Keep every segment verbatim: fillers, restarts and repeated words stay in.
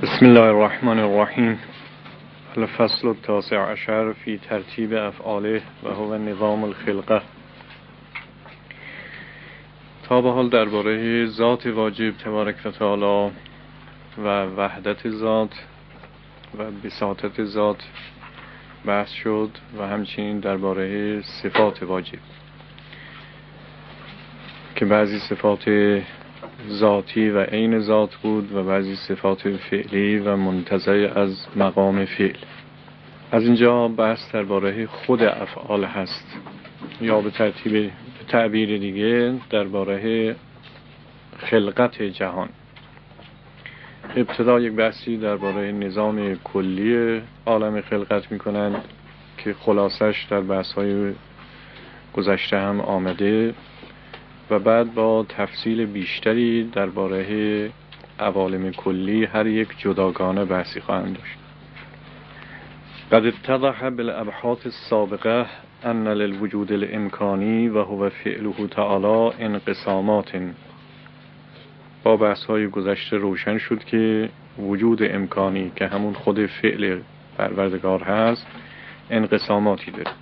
بسم الله الرحمن الرحیم. الفصل التاسع عشر فی ترتیب افعاله و هو نظام الخلقه. تا به حال درباره ذات واجب تبارک و تعالی و وحدت ذات و بساطت ذات بحث شد و همچنین درباره صفات واجب که بعضی صفات ذاتی و عین ذات بود و بعضی صفات فعلی و منتزع از مقام فعل. از اینجا بحث درباره خود افعال هست، یا به ترتیب به تعبیر دیگه درباره خلقت جهان. ابتدا یک بحثی درباره نظام کلی عالم خلقت میکنند که خلاصش در بحث‌های گذشته هم آمده و بعد با تفصیل بیشتری درباره عوالم کلی هر یک جداگانه بحثی خواهند داشت. قد اتضح بالابحاث السابقه ان للوجود الامکانی و هو فعله تعالی انقسامات. با بحث‌های گذشته روشن شد که وجود امکانی که همون خود فعل پروردگار هست انقساماتی داره.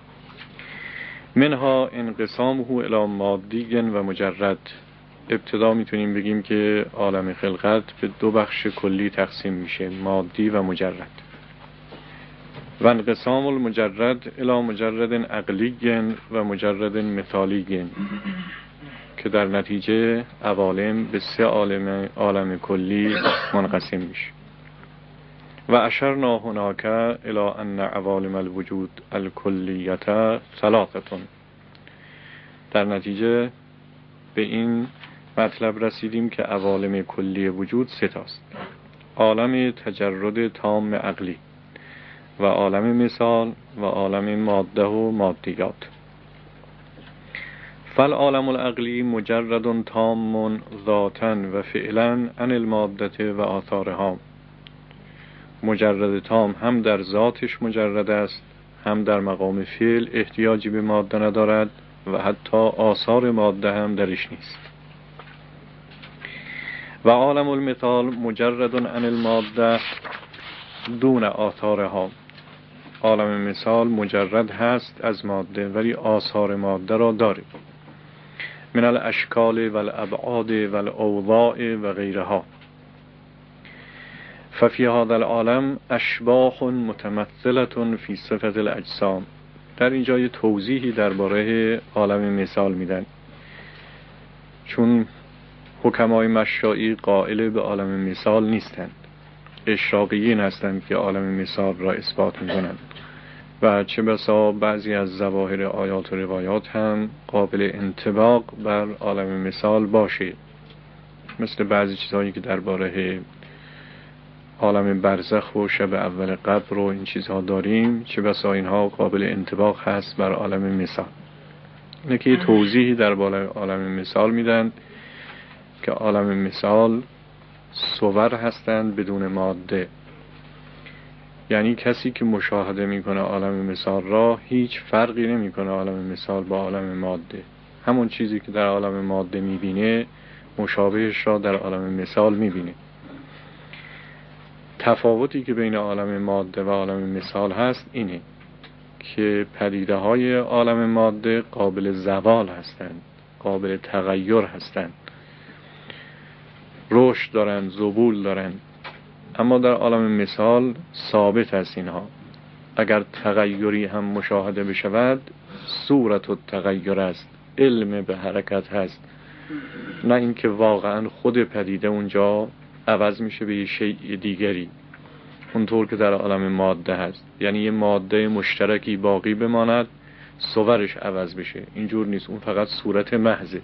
منها انقسامه الی مادی و مجرد. ابتدا میتونیم بگیم که عالم خلقت به دو بخش کلی تقسیم میشه، مادی و مجرد. و انقسام المجرد الی مجرد عقلی و مجرد مثالی که در نتیجه عوالم به سه عالم عالم کلی منقسم میشه. و اشرنا هناك الى ان عوالم الوجود الکلیت ثلاثه. در نتیجه به این مطلب رسیدیم که عوالم کلی وجود سه تاست: عالم تجرد تام عقلی و عالم مثال و عالم ماده و مادیات. فالعالم العقلی مجرد تام ذاتا و فعلا عن الماده و آثارها. مجرد تام هم در ذاتش مجرد است، هم در مقام فعل احتیاجی به ماده ندارد و حتی آثار ماده هم درش نیست. و عالم المثال مجرد عن الماده دون آثارها. عالم مثال مجرد هست از ماده ولی آثار ماده را دارد، من الاشکال و الابعاد و الاوضاع و غیرها. ففی هذا العالم اشباح متمثلة فی صفت الاجسام. در اینجا یه توضیحی درباره عالم مثال میدن، چون حکمای مشائی قائل به عالم مثال نیستند، اشراقیین هستند که عالم مثال را اثبات میکنند و چه بسا بعضی از ظواهر آیات و روایات هم قابل انطباق بر عالم مثال باشه، مثل بعضی چیزهایی که درباره عالم برزخ و شب اول قبر و این چیزها داریم، چه بسا اینها قابل انطباق هست بر عالم مثال. اینه که توضیحی در بالای عالم مثال میدن که عالم مثال صور هستند بدون ماده، یعنی کسی که مشاهده میکنه عالم مثال را هیچ فرقی نمیکنه عالم مثال با عالم ماده. همون چیزی که در عالم ماده میبینه مشابهش را در عالم مثال میبینه. تفاوتی که بین عالم ماده و عالم مثال هست اینه که پدیده های عالم ماده قابل زوال هستند، قابل تغییر هستند، رشد دارن، ذبول دارن، اما در عالم مثال ثابت است. اینها اگر تغییری هم مشاهده بشود صورت التغییر است، علم به حرکت هست، نه اینکه واقعا خود پدیده اونجا عوض میشه به یه شیء دیگری اونطور که در عالم ماده هست، یعنی یه ماده مشترکی باقی بماند صورش عوض بشه. اینجور نیست، اون فقط صورت محضه.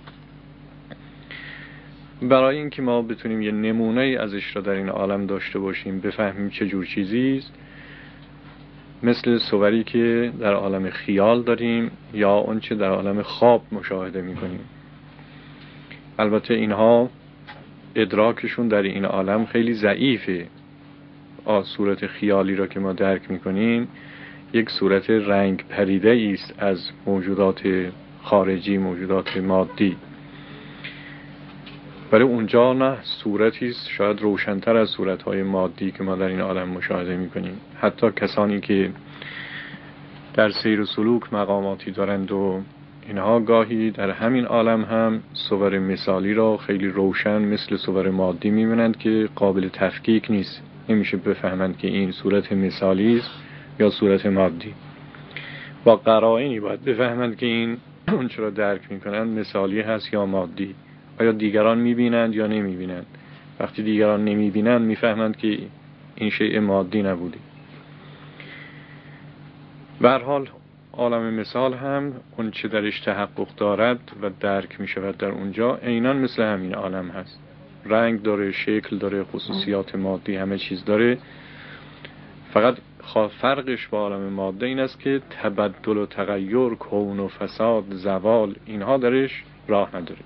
برای اینکه ما بتونیم یه نمونه ازش را در این عالم داشته باشیم، بفهمیم چه جور چیزیست، مثل صوری که در عالم خیال داریم یا اون چه در عالم خواب مشاهده میکنیم. البته اینها ادراکشون در این عالم خیلی ضعیفه. صورت خیالی را که ما درک میکنیم یک صورت رنگ پریده است از موجودات خارجی، موجودات مادی. برای اونجا نه صورتی است شاید روشن‌تر از صورت‌های مادی که ما در این عالم مشاهده می‌کنیم. حتی کسانی که در سیر و سلوک مقاماتی دارند و اینها گاهی در همین عالم هم صور مثالی را خیلی روشن مثل صور مادی می‌بینند که قابل تفکیک نیست، نمیشه بفهمند که این صورت مثالی است یا صورت مادی. با قرائنی باید بفهمند که این اون چرا درک می‌کنند مثالی هست یا مادی. آیا دیگران می‌بینند یا نمی‌بینند؟ وقتی دیگران نمی‌بینند می‌فهمند که این شیء مادی نبوده. به هر حال عالم مثال هم اون چه درش تحقق دارد و درک می شود در اونجا عیناً مثل همین عالم هست. رنگ داره، شکل داره، خصوصیات مادی همه چیز داره. فقط فرقش با عالم ماده این است که تبدل و تغییر، کون و فساد، زوال اینها درش راه نداره.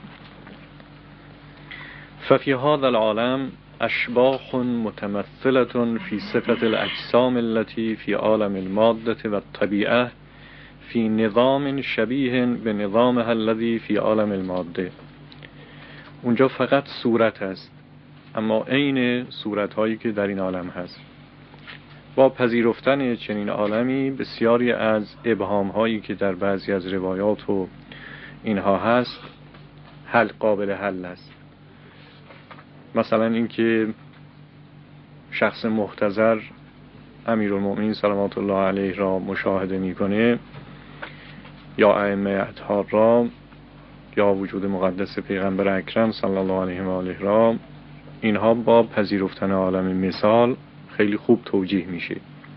ففی هذا العالم اشباح متمثلة في صفة الاجسام التي في عالم المادة والطبيعة في نظام شبیه به نظامها الذي في عالم الماده. اونجا فقط صورت است، اما عین صورت هایی که در این عالم هست. با پذیرفتن چنین عالمی بسیاری از ابهام هایی که در بعضی از روایات و اینها هست حل قابل حل است. مثلا اینکه شخص محتضر امیرالمؤمنین صلوات الله علیه را مشاهده میکنه، یا ائمه اطهار را، یا وجود مقدس پیغمبر اکرم صلی الله علیه و آله را، اینها با پذیرفتن عالم مثال خیلی خوب توجیه میشه.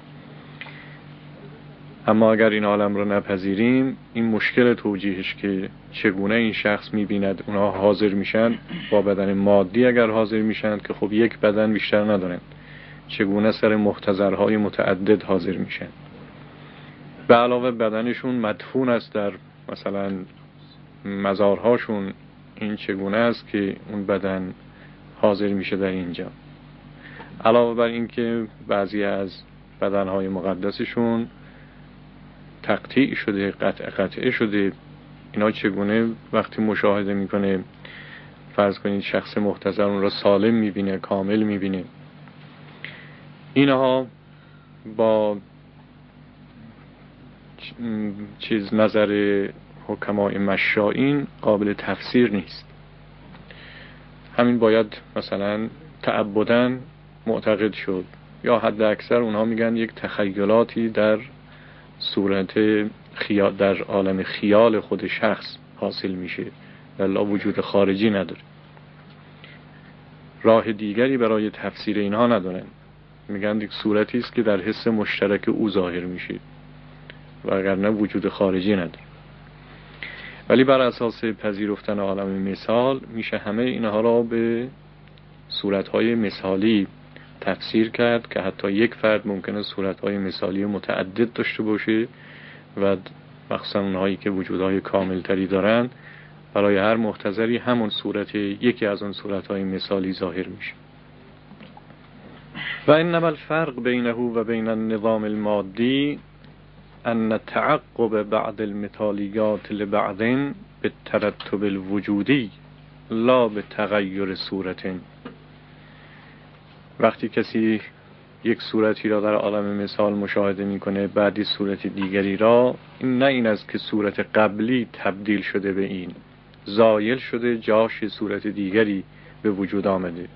اما اگر این عالم رو نپذیریم، این مشکل توجیهش که چگونه این شخص میبیند اونها حاضر میشن با بدن مادی، اگر حاضر میشن که خب یک بدن بیشتر ندارن، چگونه سر محتضرهای متعدد حاضر میشن؟ به علاوه بدنشون مدفون است در مثلا مزارهاشون، این چگونه است که اون بدن حاضر میشه در اینجا؟ علاوه بر این که بعضی از بدنهای مقدسشون تقطیع شده، قطع قطعه شده، اینا چگونه وقتی مشاهده میکنه، فرض کنید شخص محتضر اون را سالم میبینه، کامل میبینه، اینها با چیز نظر حکمای مشائین قابل تفسیر نیست. همین باید مثلا تعبداً معتقد شد، یا حد اکثر اونها میگن یک تخیلاتی در صورت خیال در عالم خیال خود شخص حاصل میشه، ولی وجود خارجی نداره. راه دیگری برای تفسیر اینها ندارن، میگن یک صورتی است که در حس مشترک او ظاهر میشه و اگر نه وجود خارجی نداره. ولی بر اساس پذیرفتن عالم مثال میشه همه اینها را به صورتهای مثالی تفسیر کرد که حتی یک فرد ممکنه صورتهای مثالی متعدد داشته باشه و مخصوصا اونهایی که وجودهای کاملتری دارن، برای هر محتضری همون صورت یکی از اون صورتهای مثالی ظاهر میشه. و انما الفرق بینه و بین النظام المادی ان تعقب بعض المثالیات لبعض بالترتب الوجودی لا به تغییر صورت. وقتی کسی یک صورتی را در عالم مثال مشاهده میکنه، بعدی صورت دیگری را، این نه این است که صورت قبلی تبدیل شده به این، زایل شده، جاش صورت دیگری به وجود آمده.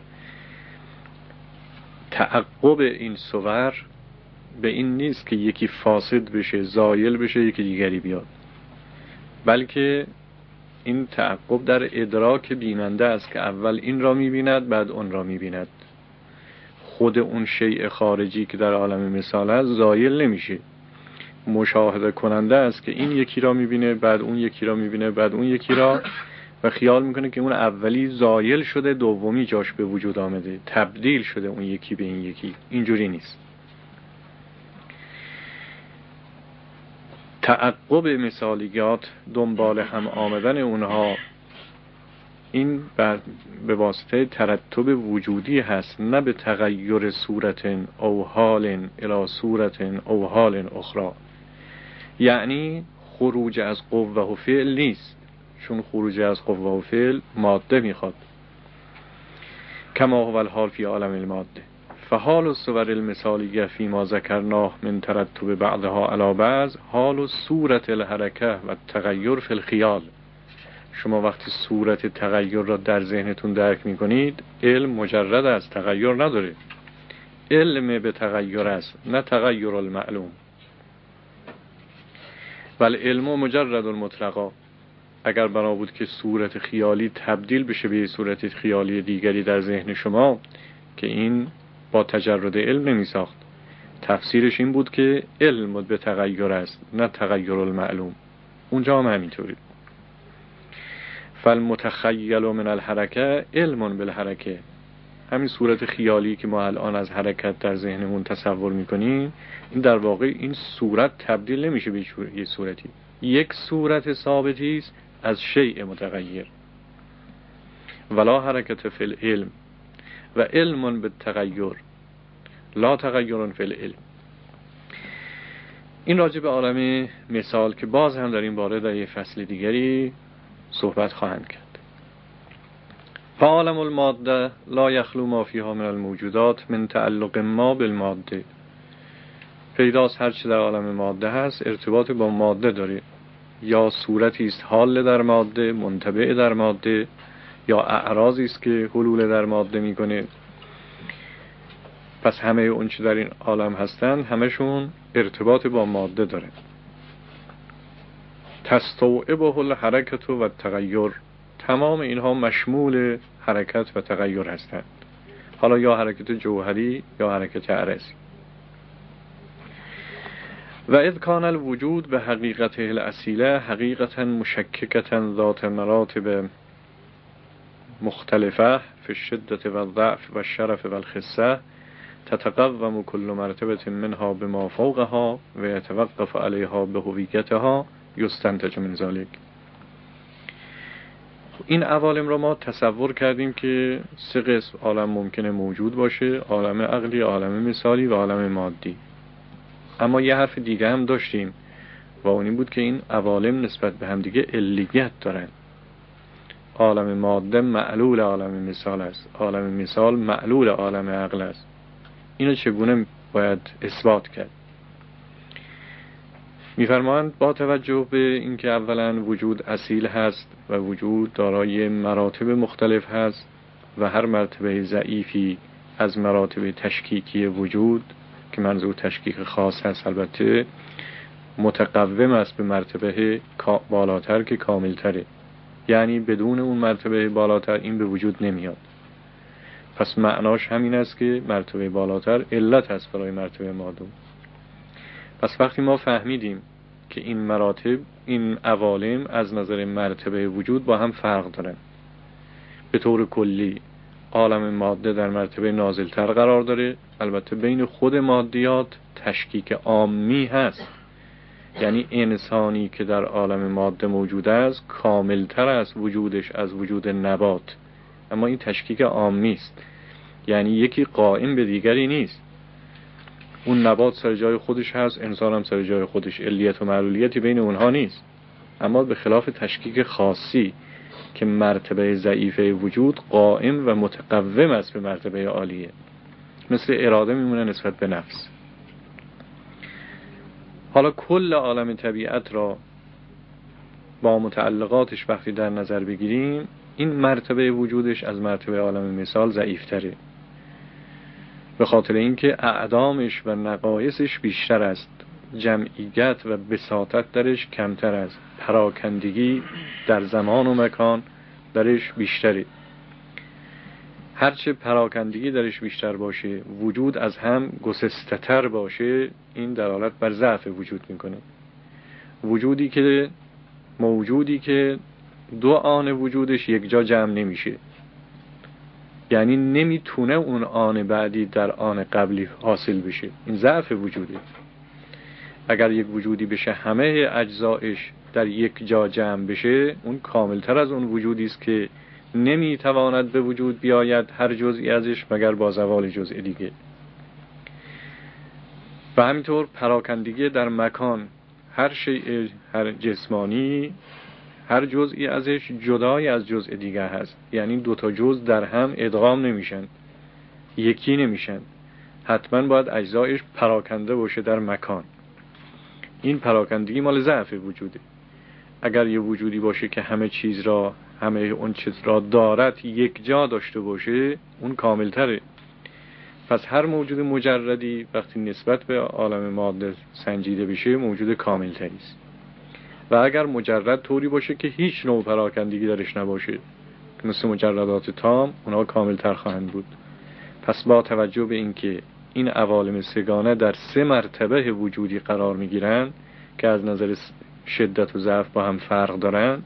تعقب این صور به این نیست که یکی فاسد بشه، زایل بشه، یکی دیگری بیاد، بلکه این تعقب در ادراک بیننده است که اول این را میبیند بعد اون را میبیند. خود اون شیء خارجی که در عالم مثال است زایل نمیشه، مشاهده کننده است که این یکی را میبینه، بعد اون یکی را میبینه، بعد اون یکی را، و خیال میکنه که اون اولی زایل شده، دومی جاش به وجود آمده، تبدیل شده اون یکی به این یکی. اینجوری نیست. تعقب مثالیات، دنبال هم آمدن اونها، این به واسطه ترتب وجودی هست، نه به تغییر صورت او حال الی صورت او حال اخرى. یعنی خروج از قوه و فعل نیست، چون خروج از قوه و فعل ماده میخواد، کما هو الحال فی عالم الماده. فحال الصور المثالیه فیما ذکرناه من ترتب بعضها علی بعض حال صورت الحرکه و تغییر فی الخیال. شما وقتی صورت تغییر را در ذهنتون درک میکنید، علم مجرد از تغییر نداره، علم به تغییر است، نه تغییر المعلوم. ولی علم مجرد المطلقا. اگر بنا بود که صورت خیالی تبدیل بشه به صورت خیالی دیگری در ذهن شما، که این با تجرد علم نمی ساخت. تفسیرش این بود که علم به تغییر است، نه تغییر المعلوم. اونجا هم همینطوری. فالمتخیل من الحرکه علم بالحرکه. همین صورت خیالی که ما الان از حرکت در ذهنمون تصور میکنیم، این در واقع این صورت تبدیل نمیشه به یه صورتی. یک صورت ثابتی است از شیء متغیر. ولا حرکت فی العلم و علم بالتغیر لا تغیر فی العلم. این راجع به عالم مثال که باز هم در این باره در یه فصل دیگری صحبت خواهند کرد. فعالم الماده لا یخلو ما فیها من الموجودات من تعلق ما بالماده. پیداست هر چه در عالم ماده هست ارتباط با ماده داره، یا صورتی است حال در ماده، منتبع در ماده، یا اعراضی است که حلول در ماده میکنه. پس همه اون چه در این عالم هستن همشون ارتباط با ماده داره. تستوعبه الحرکت و التغیر. تمام اینها مشمول حرکت و تغییر هستند، حالا یا حرکت جوهری یا حرکت عرضی. و اذ کان الوجود به حقیقته الاصیله حقیقتا مشککتا ذات مراتب مختلفه فی الشدت و الضعف و الشرف و الخصه تتقوم كل مرتبه منها بما فوقها و يتوقف علیها به هویتها یستنتج من ذلك. این عوالم را ما تصور کردیم که سه قسم عالم ممکنه موجود باشه: عالم عقلی، عالم مثالی و عالم مادی. اما یه حرف دیگه هم داشتیم و اون این بود که این عوالم نسبت به هم دیگه علیت دارن. عالم ماده معلول عالم مثال است، عالم مثال معلول عالم عقل است. اینو چگونه باید اثبات کرد؟ می‌فرمایند با توجه به اینکه اولا وجود اصیل هست و وجود دارای مراتب مختلف هست و هر مرتبه ضعیفی از مراتب تشکیکی وجود که منظور تشکیک خاص هست البته متقوم است به مرتبه بالاتر که کاملتره، یعنی بدون اون مرتبه بالاتر این به وجود نمیاد. پس معناش همین است که مرتبه بالاتر علت هست برای مرتبه مادون. پس وقتی ما فهمیدیم که این مراتب، این عوالم از نظر مرتبه وجود با هم فرق دارن، به طور کلی عالم ماده در مرتبه نازلتر قرار داره. البته بین خود مادیات تشکیک عامی هست، یعنی انسانی که در عالم ماده موجود است کاملتر است وجودش از وجود نبات، اما این تشکیک عامی است، یعنی یکی قائم به دیگری نیست. اون نبات سر جای خودش هست، انسان هم سر جای خودش، علیت و معلولیتی بین اونها نیست. اما به خلاف تشکیک خاصی که مرتبه ضعیفه وجود قائم و متقوم است به مرتبه عالیه، مثل اراده میمونه نسبت به نفس. حالا کل عالم طبیعت را با متعلقاتش وقتی در نظر بگیریم، این مرتبه وجودش از مرتبه عالم مثال ضعیفتره، به خاطر اینکه اعدامش و نقایصش بیشتر است، جمعیت و بساطت درش کمتر است، پراکندگی در زمان و مکان درش بیشتره. هرچه پراکندگی درش بیشتر باشه، وجود از هم گسسته‌تر باشه، این دلالت بر ضعف وجود میکنه. وجودی که موجودی که دو آن وجودش یک جا جمع نمیشه، یعنی نمیتونه اون آن بعدی در آن قبلی حاصل بشه، این ضعف وجوده. اگر یک وجودی بشه همه اجزایش در یک جا جمع بشه، اون کاملتر از اون وجودی است که نمیتواند به وجود بیاید هر جزئی ازش مگر با زوال جزء دیگه. و همینطور پراکندگی در مکان، هر شیء، هر جسمانی، هر جزئی ازش جدای از جزء دیگر هست، یعنی دو تا جزء در هم ادغام نمیشن، یکی نمیشن، حتما باید اجزایش پراکنده باشه در مکان. این پراکندگی مال ضعف وجوده. اگر یه وجودی باشه که همه چیز را، همه اون چیز را دارد یک جا داشته باشه، اون کاملتره. پس هر موجود مجردی وقتی نسبت به عالم ماده سنجیده بشه موجود کاملتری است. و اگر مجرد طوری باشه که هیچ نوع پراکندگی درش نباشه، مثل مجردات تام، اونها کاملتر خواهند بود. پس با توجه به اینکه این عوالم سگانه در سه مرتبه وجودی قرار میگیرند که از نظر شدت و ضعف با هم فرق دارند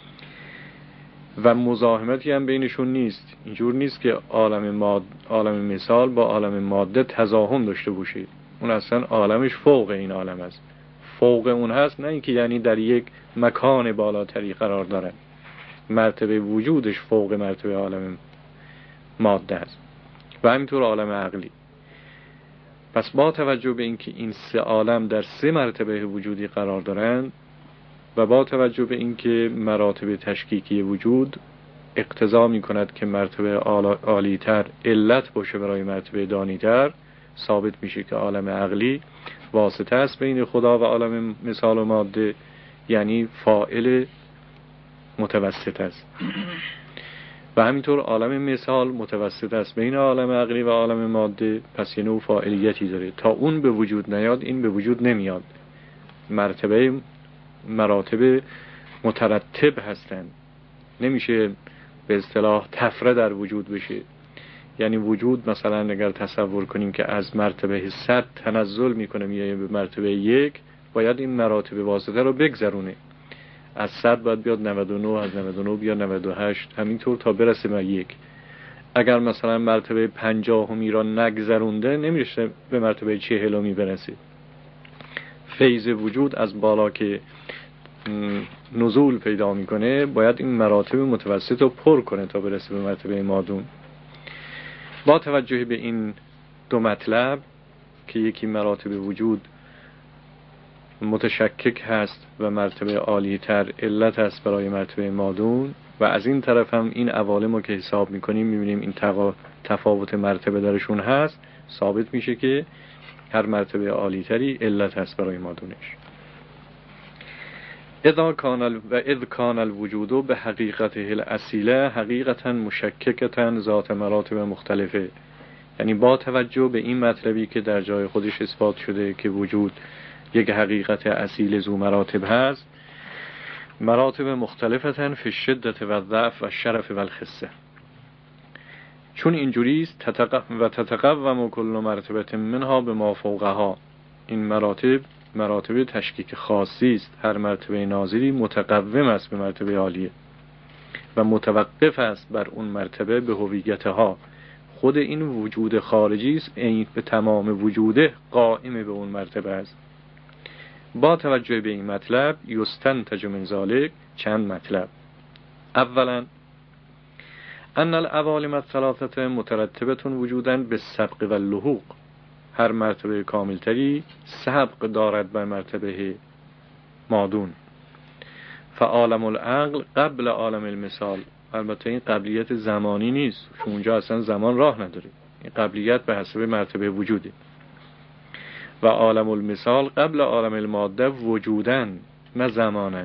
و مزاحمتی هم بینشون نیست، اینجور نیست که عالم ماد عالم مثال با عالم ماده تزاحم داشته باشه. اون اصلا عالمش فوق این عالم است، فوق اون هست، نه اینکه یعنی در یک مکان بالاتری قرار دارن. مرتبه وجودش فوق مرتبه عالم ماده است و همینطور عالم عقلی. پس با توجه به اینکه این سه عالم در سه مرتبه وجودی قرار دارند و با توجه به اینکه مراتب تشکیکی وجود اقتضا می کند که مرتبه عالی تر علت باشه برای مرتبه دانی تر، ثابت میشه که عالم عقلی واسطه است بین خدا و عالم مثال و ماده، یعنی فاعل متوسط است. و همینطور عالم مثال متوسط است بین عالم عقلی و عالم ماده، پس یه نوع فاعلیتی داره. تا اون به وجود نیاد این به وجود نمیاد. مرتبه مراتب مترتب هستند، نمیشه به اصطلاح طفره در وجود بشه. یعنی وجود مثلا اگر تصور کنیم که از مرتبه صد تنزل میکنه میایه به مرتبه یک، باید این مراتب واسطه رو بگذرونه. از صد باید بیاد نود و نه، از نود و نه بیاد نود و هشت، همینطور تا برسه به یک. اگر مثلا مرتبه پنجاهمی را نگذرونده نمیشه به مرتبه چهلمی برسه. فیض وجود از بالا که نزول پیدا میکنه باید این مراتب متوسط رو پر کنه تا برسه به مرتبه مادون. با توجه به این دو مطلب که یکی مراتب وجود متشکک هست و مرتبه عالی تر علت هست برای مرتبه مادون، و از این طرف هم این عوالم رو که حساب میکنیم میبینیم این تفاوت مرتبه درشون هست، ثابت میشه که هر مرتبه عالی تری علت هست برای مادونش. اذا کان ال... و اذ کان الوجود به حقیقته الاصیله حقیقتا مشککتا ذات مراتب مختلفه. یعنی با توجه به این مطلبی که در جای خودش اثبات شده که وجود یک حقیقت اصیل ذو مراتب هست، مراتب مختلفتن فی الشدت و الضعف و الشرف و الخسه. چون اینجوریست تتق... و تتقوم کل مرتبه منها به ما فوقها. این مراتب مراتب تشکیک خاصی است. هر مرتبه ناظری متقوم است به مرتبه عالیه و متوقف است بر اون مرتبه به هویتها. خود این وجود خارجی است، این به تمام وجوده قائم به اون مرتبه است. با توجه به این مطلب یستنتج من ذلک چند مطلب. اولا ان العوالم الثلاثه مترتبه وجودا بالسبق و اللحوق. هر مرتبه کاملتری سبق دارد بر مرتبه مادون. فعالم العقل قبل عالم المثال. البته این قبلیت زمانی نیست، چون اونجا اصلا زمان راه نداره. این قبلیت به حسب مرتبه وجوده. و عالم المثال قبل عالم الماده وجودن، نه زمانن.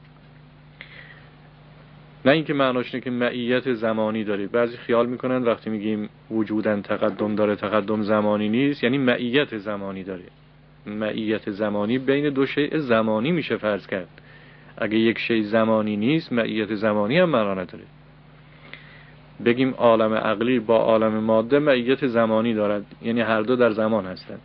نه اینکه معناش اینه که معیت زمانی داره. بعضی خیال میکنن وقتی میگیم وجودن تقدم داره تقدم زمانی نیست، یعنی معیت زمانی داره. معیت زمانی بین دو شیء زمانی میشه فرض کرد. اگه یک شیء زمانی نیست معیت زمانی هم معنا نداره. بگیم عالم عقلی با عالم ماده معیت زمانی دارد، یعنی هر دو در زمان هستند.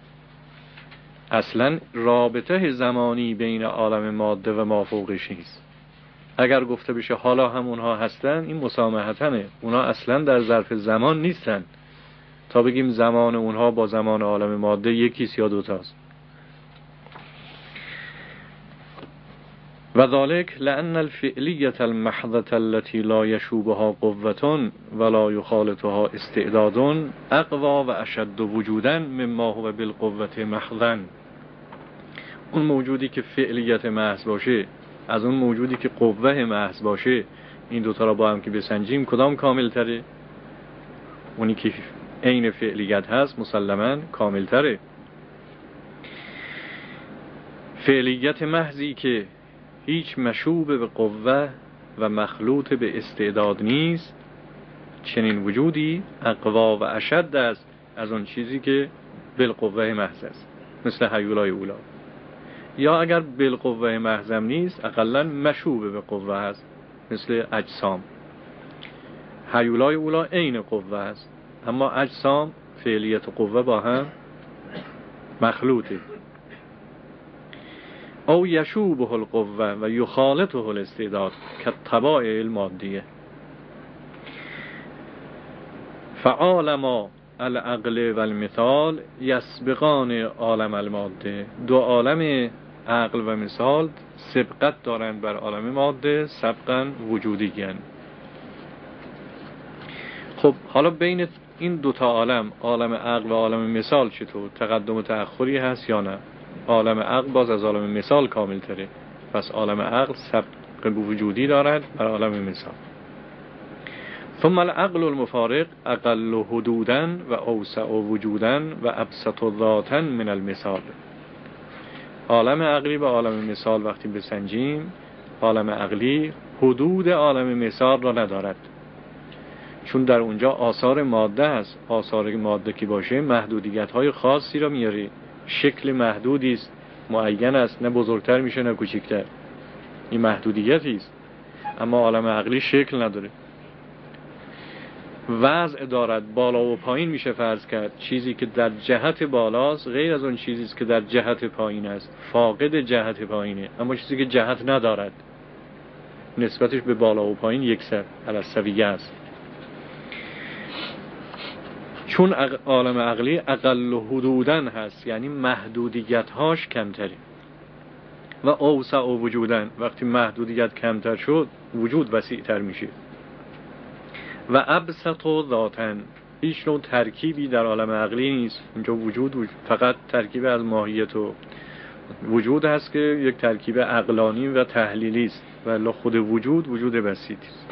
اصلا رابطه زمانی بین عالم ماده و ما فوقش نیست. اگر گفته بشه حالا هم اونها هستن، این مسامحتنه. اونها اصلا در ظرف زمان نیستن تا بگیم زمان اونها با زمان عالم ماده یکیست یا دوتاست. و ذالک لأن الفعلیت المحضة التي لا یشوبها قوة ولا یخالطها استعداد اقوا و اشد وجودا مما هو بالقوة محضا. اون موجودی که فعلیت محض باشه، از اون موجودی که قوه محض باشه این دوتا را با هم که بسنجیم کدام کامل تره؟ اونی که عین فعلیت هست مسلماً کامل تره. فعلیت محضی که هیچ مشوب به قوه و مخلوط به استعداد نیست، چنین وجودی اقوا و اشد است از اون چیزی که بالقوه محض است، مثل هیولای اولا. یا اگر بالقوه محضم نیست اقلا مشوب به قوه است، مثل اجسام. هیولای اولا عین قوه است، اما اجسام فعلیت قوه با هم مخلوطه. او یشوبه القوه و یخالطه الاستعداد کالطبائع المادیه. فعالم العقل و المثال یسبقان عالم الماده. دو عالم عقل و مثال سبقت دارند بر عالم ماده، سبقا وجودی گن. خب حالا بین این دوتا عالم، عالم عقل و عالم مثال، چطور تقدم و تأخری هست یا نه؟ عالم عقل باز از عالم مثال کامل تره، پس عالم عقل سبق وجودی دارد بر عالم مثال. ثم العقل المفارق اقل حدودا و اوسع وجودا و ابسط ذاتا من المثال. عالم عقلی و عالم مثال وقتی بسنجیم، عالم عقلی حدود عالم مثال را ندارد، چون در اونجا آثار ماده است. آثار ماده که باشه محدودیت های خاصی را میاره، شکل محدودی است، معین است، نه بزرگتر میشه نه کوچکتر، این محدودیتی است. اما عالم عقلی شکل نداره، وضع دارد، بالا و پایین میشه فرض کرد. چیزی که در جهت بالاست غیر از اون چیزی است که در جهت پایین است، فاقد جهت پایینه. اما چیزی که جهت ندارد نسبتش به بالا و پایین یکسر علی السویه است. چون عالم عقلی اقل حدودن هست، یعنی محدودیت هاش کمتره. و اوسع وجودن، وقتی محدودیت کمتر شد وجود وسیع تر میشه. و ابسط ذاتن، هیچ نوع ترکیبی در عالم عقلی نیست. اینجا وجود, وجود فقط ترکیب از ماهیت و وجود هست که یک ترکیب عقلانی و تحلیلی است، ولی خود وجود وجود بسیطی است.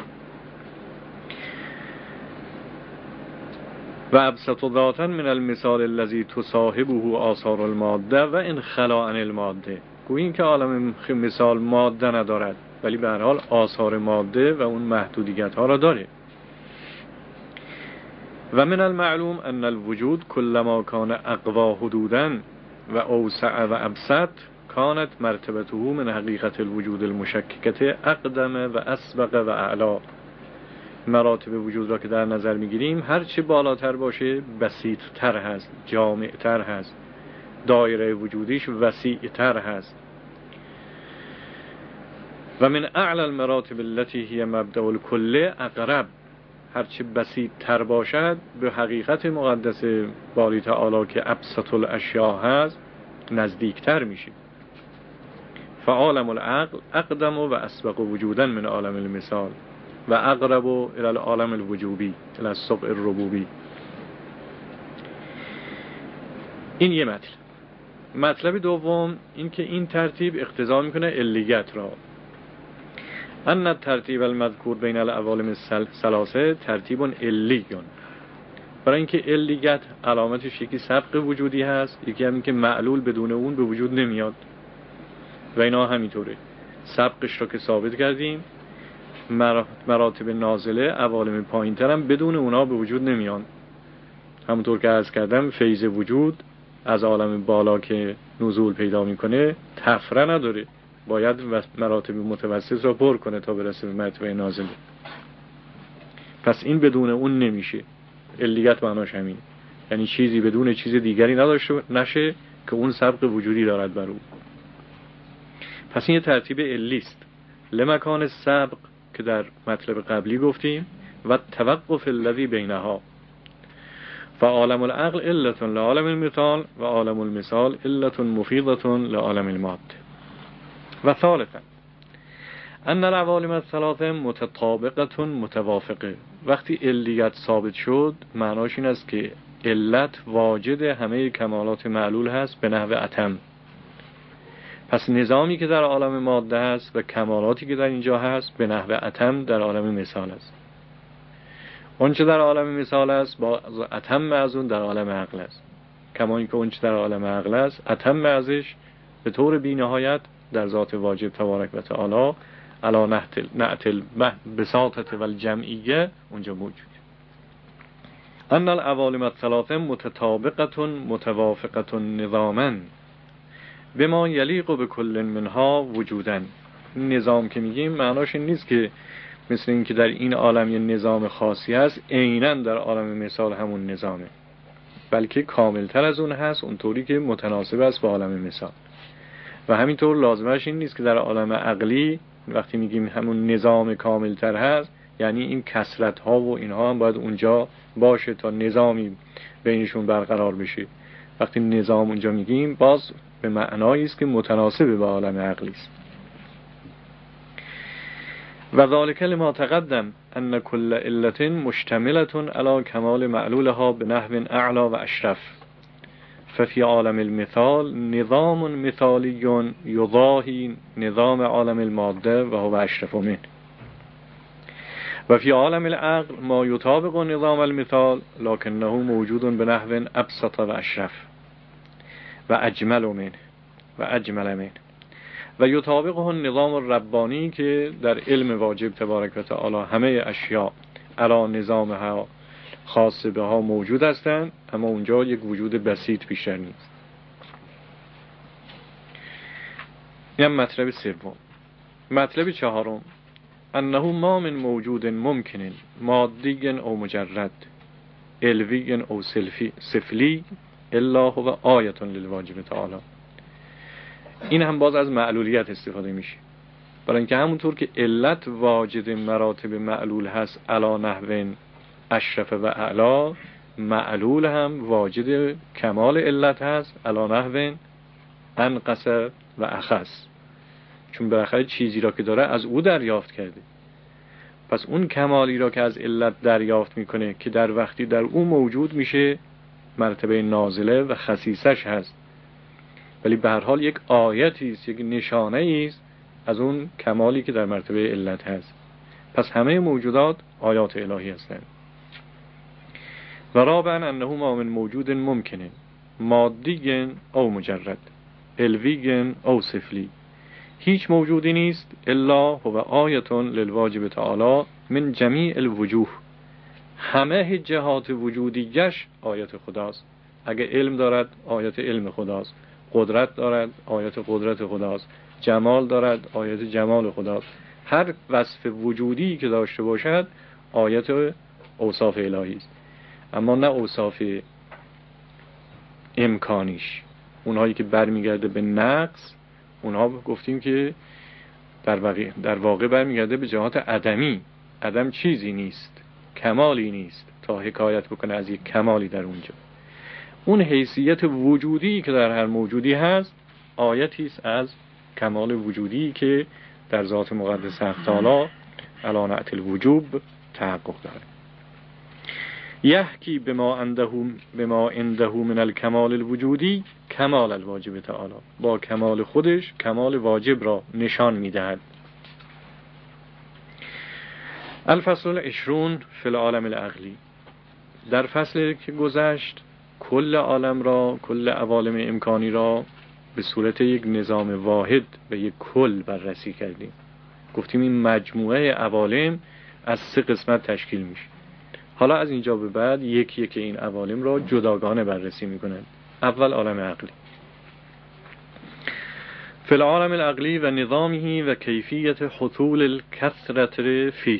و ابسط ذاتن من المثال الذي تصاحبه آثار الماده و انخلا عن الماده. گوییم که عالم مثال ماده ندارد، ولی به هر حال آثار ماده و اون محدودیت ها را داره. و من المعلوم ان الوجود كلما كان اقوا حدودا و اوسع و ابسط كانت مرتبته من حقیقت الوجود المشککه اقدم و اسبق و اعلا. مراتب وجود را که در نظر میگیریم هر چه بالاتر باشه بسیط تر هست، جامع تر هست، دایره وجودیش وسیع تر هست. و من اعلی المراتب التي هي مبدأ الكل اقرب، هرچه بسیط تر باشد به حقیقت مقدس باری تعالی که ابسط الاشیاء هست نزدیکتر میشه. فعالم العقل اقدم و اسبق وجودا من عالم المثال و اقرب الى العالم الوجوبی الى السبع الربوبی. این یه مطلب. مطلب دوم این که این ترتیب اقتضا میکنه علیت را. ان الترتیب المذکور بین العوالم الثلاثه ترتیب علیون. برای اینکه علیت علامتش یکی سبق وجودی هست، یکی هم این که معلول بدون اون به وجود نمیاد و اینا همینطوره. سبقش رو که ثابت کردیم، مراتب نازله عوالم پایین‌تر هم بدون اونا به وجود نمیان. همونطور که عرض کردم فیض وجود از عالم بالا که نزول پیدا میکنه طفره نداره، باید مراتب متوسط را پر کنه تا برسه به مرتبه نازله. پس این بدون اون نمیشه. علیت معناش همین، یعنی چیزی بدون چیز دیگری نداشته نشه که اون سبق وجودی دارد بر او. پس این یه ترتیب علیست. لمکان سبق که در مطلب قبلی گفتیم و توقف الذی بینها. فعالم العقل علت لعالم المثال و عالم المثال علت مفیضة لعالم الماده. و ثالثا ان العوالم الثلاثه متطابقه متوافقه. وقتی علیت ثابت شد معناش این است که علت واجد همه کمالات معلول هست به نحو اتم. پس نظامی که در عالم ماده هست و کمالاتی که در اینجا هست به نحو اتم در عالم مثال است. اونچه در عالم مثال است با اتم از اون در عالم عقل است. کما اینکه اونچه در عالم عقل است اتم ازش به طور بی‌نهایت در ذات واجب تبارک و تعالی علی نعت البساطه و الجمعیه اونجا موجود. ان العوالم الثلاثه متطابقه متوافقه نظاما بما یلیق بكل منها وجودا. نظام که میگیم معناش این نیست که مثل این که در این عالم یه نظام خاصی هست عیناً در عالم مثال همون نظامه، بلکه کاملتر از اون هست، اونطوری که متناسب است با عالم مثال. و همینطور لازمش این نیست که در عالم عقلی وقتی میگیم همون نظام کاملتر هست یعنی این کثرت ها و اینها هم باید اونجا باشه تا نظامی بینشون برقرار بشه. وقتی نظام اونجا میگیم باز به معنایی است که متناسب با عالم عقلی است. و ذالک لما تقدم ان كل علة مشتملة على کمال معلولها بنحو اعلى و اشرف، ففي عالم المثال نظام مثالی یضاهی نظام عالم الماده و هو اشرف منه، و فی عالم العقل ما یطابق نظام المثال لکنه موجود بنحو ابسط و اشرف و اجمل منه و اجمل منه و یطابقه النظام الربانی که در علم واجب تبارک و تعالی همه اشیاء علی نظامها خاص به ها موجود هستند، اما اونجا یک وجود بسیط بیشتر نیست. این مطلب سوم. مطلب چهارم انه ما من موجود ممکن مادی او مجرد علوی او سفلی الا هو آیه للواجب تعالی. این هم باز از معلولیت استفاده میشه، برای اینکه همونطور که علت واجد مراتب معلول هست علا نحو اشرف و اعلا، معلول هم واجد کمال علت هست علا نحو انقص و اخص، چون بالاخره چیزی را که داره از او دریافت کرده. پس اون کمالی را که از علت دریافت میکنه که در وقتی در او موجود میشه مرتبه نازله و خصیصش هست، ولی به هر حال یک آیتی است، یک نشانه است از اون کمالی که در مرتبه علت هست. پس همه موجودات آیات الهی هستند. و رابعا انه ما من موجود ممکنه مادی او مجرد علوی او سفلی، هیچ موجودی نیست الا هو آیه للواجب تعالی من جمیع الوجوه، همه جهات وجودیش آیت خداست. اگه علم دارد آیت علم خداست، قدرت دارد آیت قدرت خداست، جمال دارد آیت جمال خداست. هر وصف وجودی که داشته باشد آیت اوصاف الهی است، اما نه اوصاف امکانیش. اونهایی که برمیگرده به نقص اونها گفتیم که در واقع در واقع برمیگرده به جهات عدمی. عدم چیزی نیست، کمالی نیست تا حکایت بکنه از یک کمالی در اونجا. اون حیثیت وجودی که در هر موجودی هست آیتی است از کمال وجودی که در ذات مقدس حق تعالی علی نعت الوجوب تحقق داره. یحکی بما عنده بما عنده من الکمال الوجودی کمال الواجب تعالی، با کمال خودش کمال واجب را نشان میدهد. الفصل العشرون فی العالم العقلی. در فصل که گذشت کل عالم را، کل عوالم امکانی را به صورت یک نظام واحد و یک کل بررسی کردیم. گفتیم این مجموعه عوالم از سه قسمت تشکیل میشه. حالا از اینجا به بعد یک یک این عوالم را جداگانه بررسی میکنند. اول عالم عقلی. فی العالم العقلی و نظامه و کیفیت حصول الکثرة فیه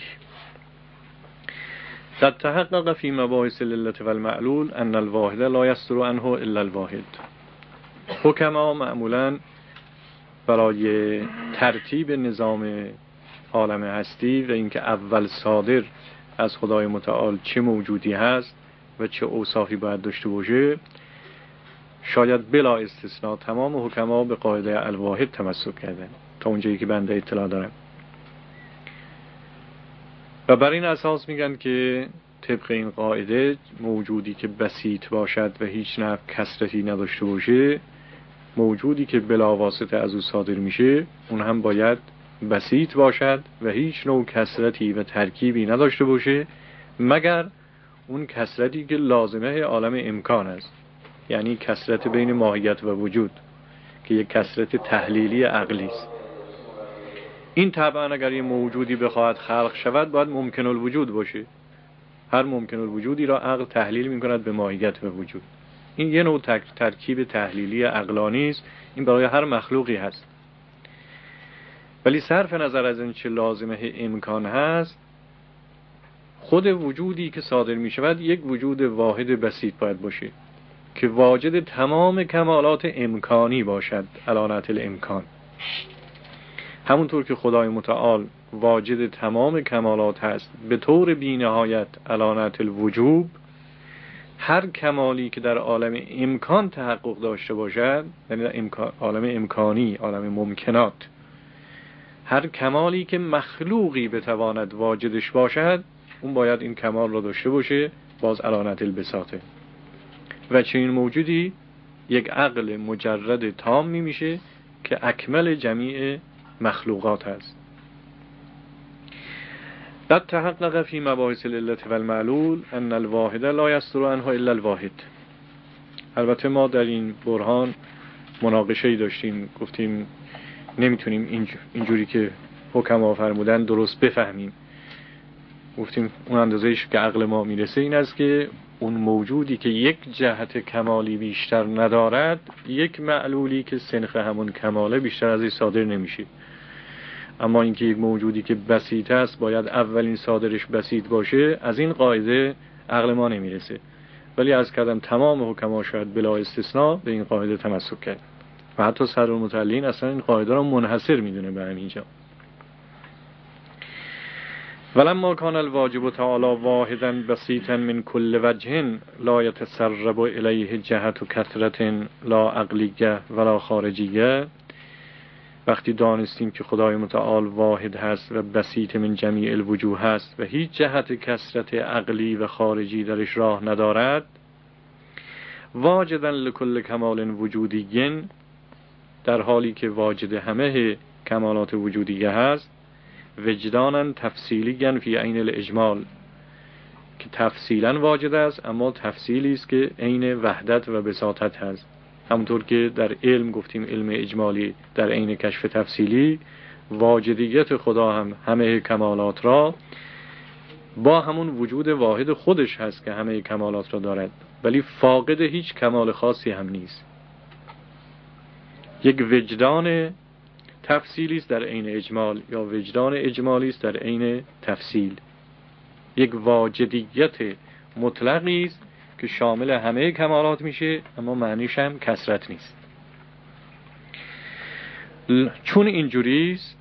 قد تحقق فی مباحث العلة والمعلول ان الواحد لا یصدر عنه الا الواحد. حکما معمولا برای ترتیب نظام عالم هستی و اینکه اول صادر از خدای متعال چه موجودی هست و چه اوصافی باید داشته باشه، شاید بلا استثناء تمام حکما به قاعده الواحد تمسک کردن تا اونجایی که بنده اطلاع دارم. و بر این اساس میگن که طبق این قاعده موجودی که بسیط باشد و هیچ نوع کثرتی نداشته باشه موجودی که بلاواسطه از او صادر میشه اون هم باید بسیط باشد و هیچ نوع کثرتی و ترکیبی نداشته باشه مگر اون کثرتی که لازمه عالم امکان است، یعنی کثرت بین ماهیت و وجود که یک کثرت تحلیلی عقلی است. این طبعا اگر یه موجودی بخواهد خلق شود باید ممکن الوجود باشه. هر ممکن الوجودی را عقل تحلیل می‌کند به ماهیت و وجود. این یه نوع ترکیب تحلیلی عقلانی است، این برای هر مخلوقی هست. ولی صرف نظر از این چه لازمه امکان هست، خود وجودی که صادر می شود یک وجود واحد بسیط باید باشه که واجد تمام کمالات امکانی باشد، علانت الامکان. همونطور که خدای متعال واجد تمام کمالات هست به طور بی نهایت علانت الوجوب، هر کمالی که در عالم امکان تحقق داشته باشد، یعنی امکان، عالم امکانی، عالم ممکنات، هر کمالی که مخلوقی بتواند واجدش باشد اون باید این کمال را داشته باشه، باز علانت البساطه. و چنین موجودی یک عقل مجرد تامی میشه که اکمل جمیع مخلوقات هست. قد تحقق فی مباحث العلة والمعلول ان الواحد لا یصدر عنه الا الواحد. البته ما در این برهان مناقشه‌ای داشتیم، گفتیم نمیتونیم اینجوری که حکما فرمودن درست بفهمیم. گفتیم اون اندازه‌ایش که عقل ما میرسه این است که اون موجودی که یک جهت کمالی بیشتر ندارد، یک معلولی که سنخ همون کماله بیشتر از این صادر نمیشه. اما اینکه یک موجودی که بسیط است باید اولین صادرش بسیط باشه، از این قاعده عقل ما نمیرسه. ولی از کردم تمام حکما شاید بلا استثناء به این قاعده تمسک کرد و حتی صدرالمتعلین اصلا این قاعده را منحصر میدونه به همینجا. ولما کان الواجب تعالی واحدا بسیطا من کل وجه لا يتسرب الیه جهت و کثرت لا عقلیه ولا خارجیه، وقتی دانستیم که خدای متعال واحد هست و بسیط من جمیع الوجوه هست و هیچ جهت کثرت عقلی و خارجی درش راه ندارد، واجدا لکل کمال وجودی، در حالی که واجد همه کمالات وجودیه هست، وجدانا تفصیلی فی عین الاجمال، که تفصیلا واجد است اما تفصیلی است که عین وحدت و بساطت هست. همونطور که در علم گفتیم علم اجمالی در عین کشف تفصیلی، واجدیت خدا هم همه کمالات را با همون وجود واحد خودش هست که همه کمالات را دارد، ولی فاقد هیچ کمال خاصی هم نیست. یک وجدان تفصیلی است در عین اجمال، یا وجدان اجمالی است در عین تفصیل. یک واجدیت مطلقی است که شامل همه کمالات میشه اما معنیش هم کثرت نیست. چون اینجوری است،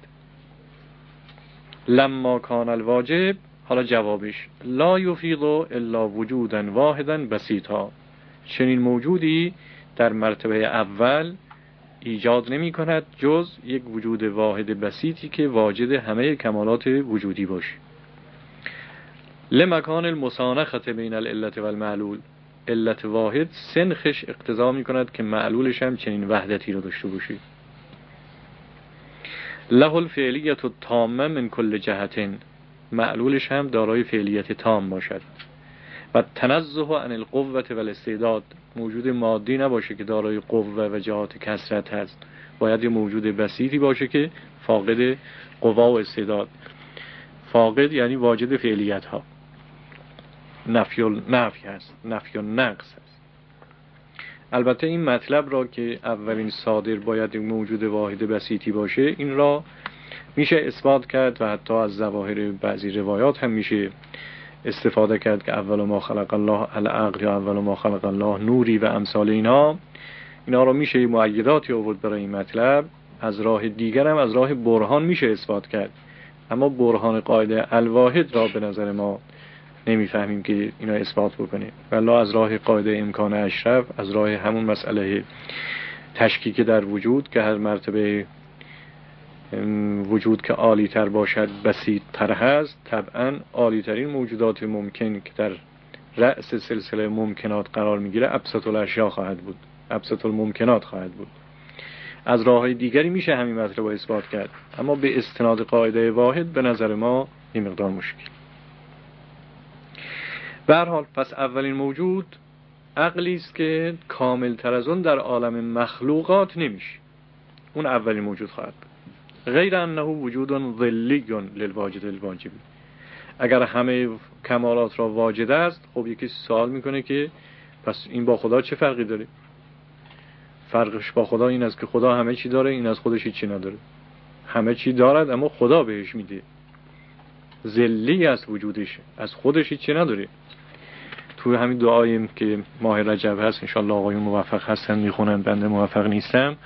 لما کان الواجب، حالا جوابش، لا یفیض الا وجودا واحدا بسیطا، چنین موجودی در مرتبه اول ایجاد نمی کند جز یک وجود واحد بسیطی که واجد همه کمالات وجودی باشه. لمکان المسانخه بین العلة والمعلول، علت واحد سنخش اقتضا می کند که معلولش هم چنین وحدتی رو داشته باشه. له الفعلیت التامه من کل جهت، معلولش هم دارای فعلیت تام باشد. و تنزه عن القوة والاستعداد، موجود مادی نباشه که دارای قوه و جهات کثرت هست، باید یه موجود بسیطی باشه که فاقد قوا و استعداد. فاقد یعنی واجد فعلیت ها، نفی و نفی هست، نفی و نقص هست. البته این مطلب را که اولین صادر باید موجود واحد بسیطی باشه، این را میشه اثبات کرد و حتی از ظواهر بعضی روایات هم میشه استفاده کرد که اول ما خلق الله العقل یا اول ما خلق الله نوری و امثال اینا. اینا رو میشه مؤیداتی آورد برای این مطلب. از راه دیگر هم از راه برهان میشه اثبات کرد، اما برهان قاعده الواحد را به نظر ما نمیفهمیم که اینا اثبات بکنه. ولی از راه قاعده امکان اشرف، از راه همون مسئله تشکیک در وجود که هر مرتبه وجود که عالی تر باشد بسیط تر هست، طبعا عالی ترین موجودات ممکن که در رأس سلسله ممکنات قرار میگیره ابسط الاشیاء خواهد بود، ابسط الممکنات خواهد بود. از راه‌های دیگری میشه همین مطلب رو اثبات کرد، اما به استناد قاعده واحد به نظر ما این مقدار مشکل. به هر حال پس اولین موجود عقلی است که کامل تر از اون در عالم مخلوقات نمیشه، اون اولین موجود خواهد بود. غیر انه وجود ظلی للواجد الواجبی. اگر همه کمالات را واجد است، خب یکی سوال میکنه که پس این با خدا چه فرقی داره؟ فرقش با خدا این است که خدا همه چی داره، این از خودش هیچی نداره. همه چی دارد اما خدا بهش میده. ذلی است وجودش، از خودش هیچی نداره. توی همین دعایی که ماه رجب هست، انشالله آقایون موفق هستن میخونن، بنده موفق نیستم،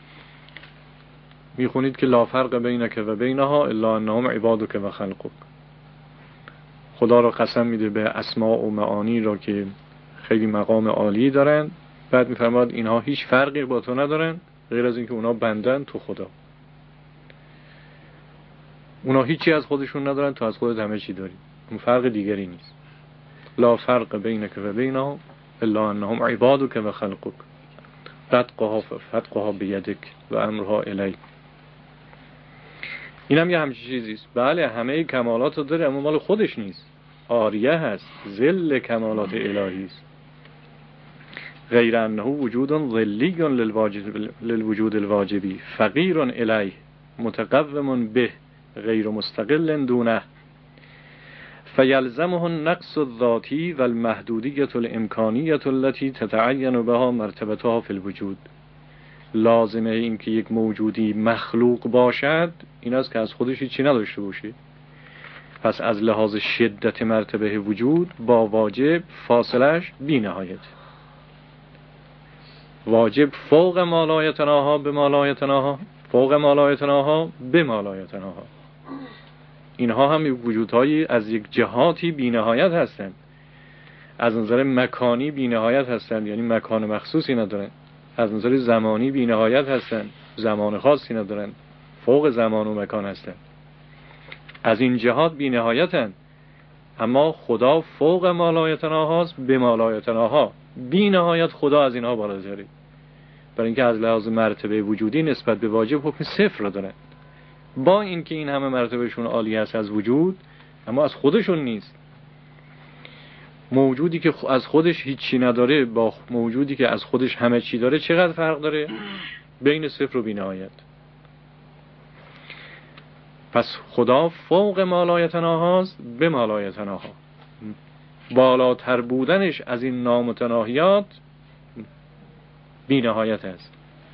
میخونید که لا فرق بینک و بینها الا انهم عبادک و خلقک. خدا را قسم میده به اسماء و معانی را که خیلی مقام عالی دارن، بعد میفرماد اینها هیچ فرقی با تو ندارن غیر از اینکه اونا بندن تو خدا. اونا هیچی از خودشون ندارن، تو از خودت همه چی داری. اون فرق دیگری نیست. لا فرق بینک و بینها الا انهم عبادک و خلقک فتقها فتقها بیدک و امرها الی. این هم یه همچین چیزیست. بله همه کمالات رو داره اما مال خودش نیست، عاریه هست، ذل کمالات الهی است. غیر انه وجود ظلی للوجود الواجبی فقیر الیه متقوم به غیر مستقل دونه فیلزمه النقص الذاتی و المحدودیت الامکانیت التي تتعین بها مرتبتها فی الوجود. لازمه این که یک موجودی مخلوق باشد این است که از خودش چی نداشته باشه. پس از لحاظ شدت مرتبه وجود با واجب فاصلش بی نهایت. واجب فوق ما لا یتناها به ما لا یتناها، فوق ما لا یتناها به ما لا یتناها. اینها هم وجودهایی از یک جهاتی بی نهایت هستند، از نظر مکانی بی نهایت هستند، یعنی مکان مخصوصی ندارند. از نظر زمانی بی نهایت هستند، زمان خاصی ندارند، فوق زمان و مکان هستند. از این جهات بی نهایتند، اما خدا فوق ما لا یتناها است به ما لا یتناها. بی نهایت خدا از اینها بالاتره، برای اینکه از لحاظ مرتبه وجودی نسبت به واجب حکم صفر را دارند. با اینکه این همه مرتبهشون عالی است از وجود، اما از خودشون نیست. موجودی که از خودش هیچی نداره با موجودی که از خودش همه چی داره چقدر فرق داره؟ بین صفر و بی نهایت. پس خدا فوق ما لا یتناها است به ما لا یتناها. بالاتر بودنش از این نامتناهیات بی نهایت است.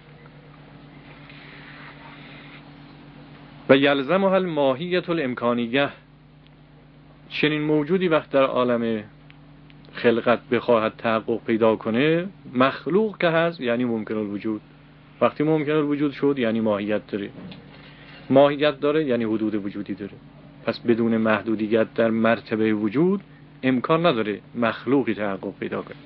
و یلزمها الماهیت الامکانیه. چنین موجودی وقت در عالم خلقت بخواهد تحقق پیدا کنه، مخلوق که هست یعنی ممکن الوجود. وقتی ممکن الوجود شد یعنی ماهیت داره، ماهیت داره یعنی حدود وجودی داره. پس بدون محدودیت در مرتبه وجود امکان نداره مخلوقی تحقق پیدا کنه.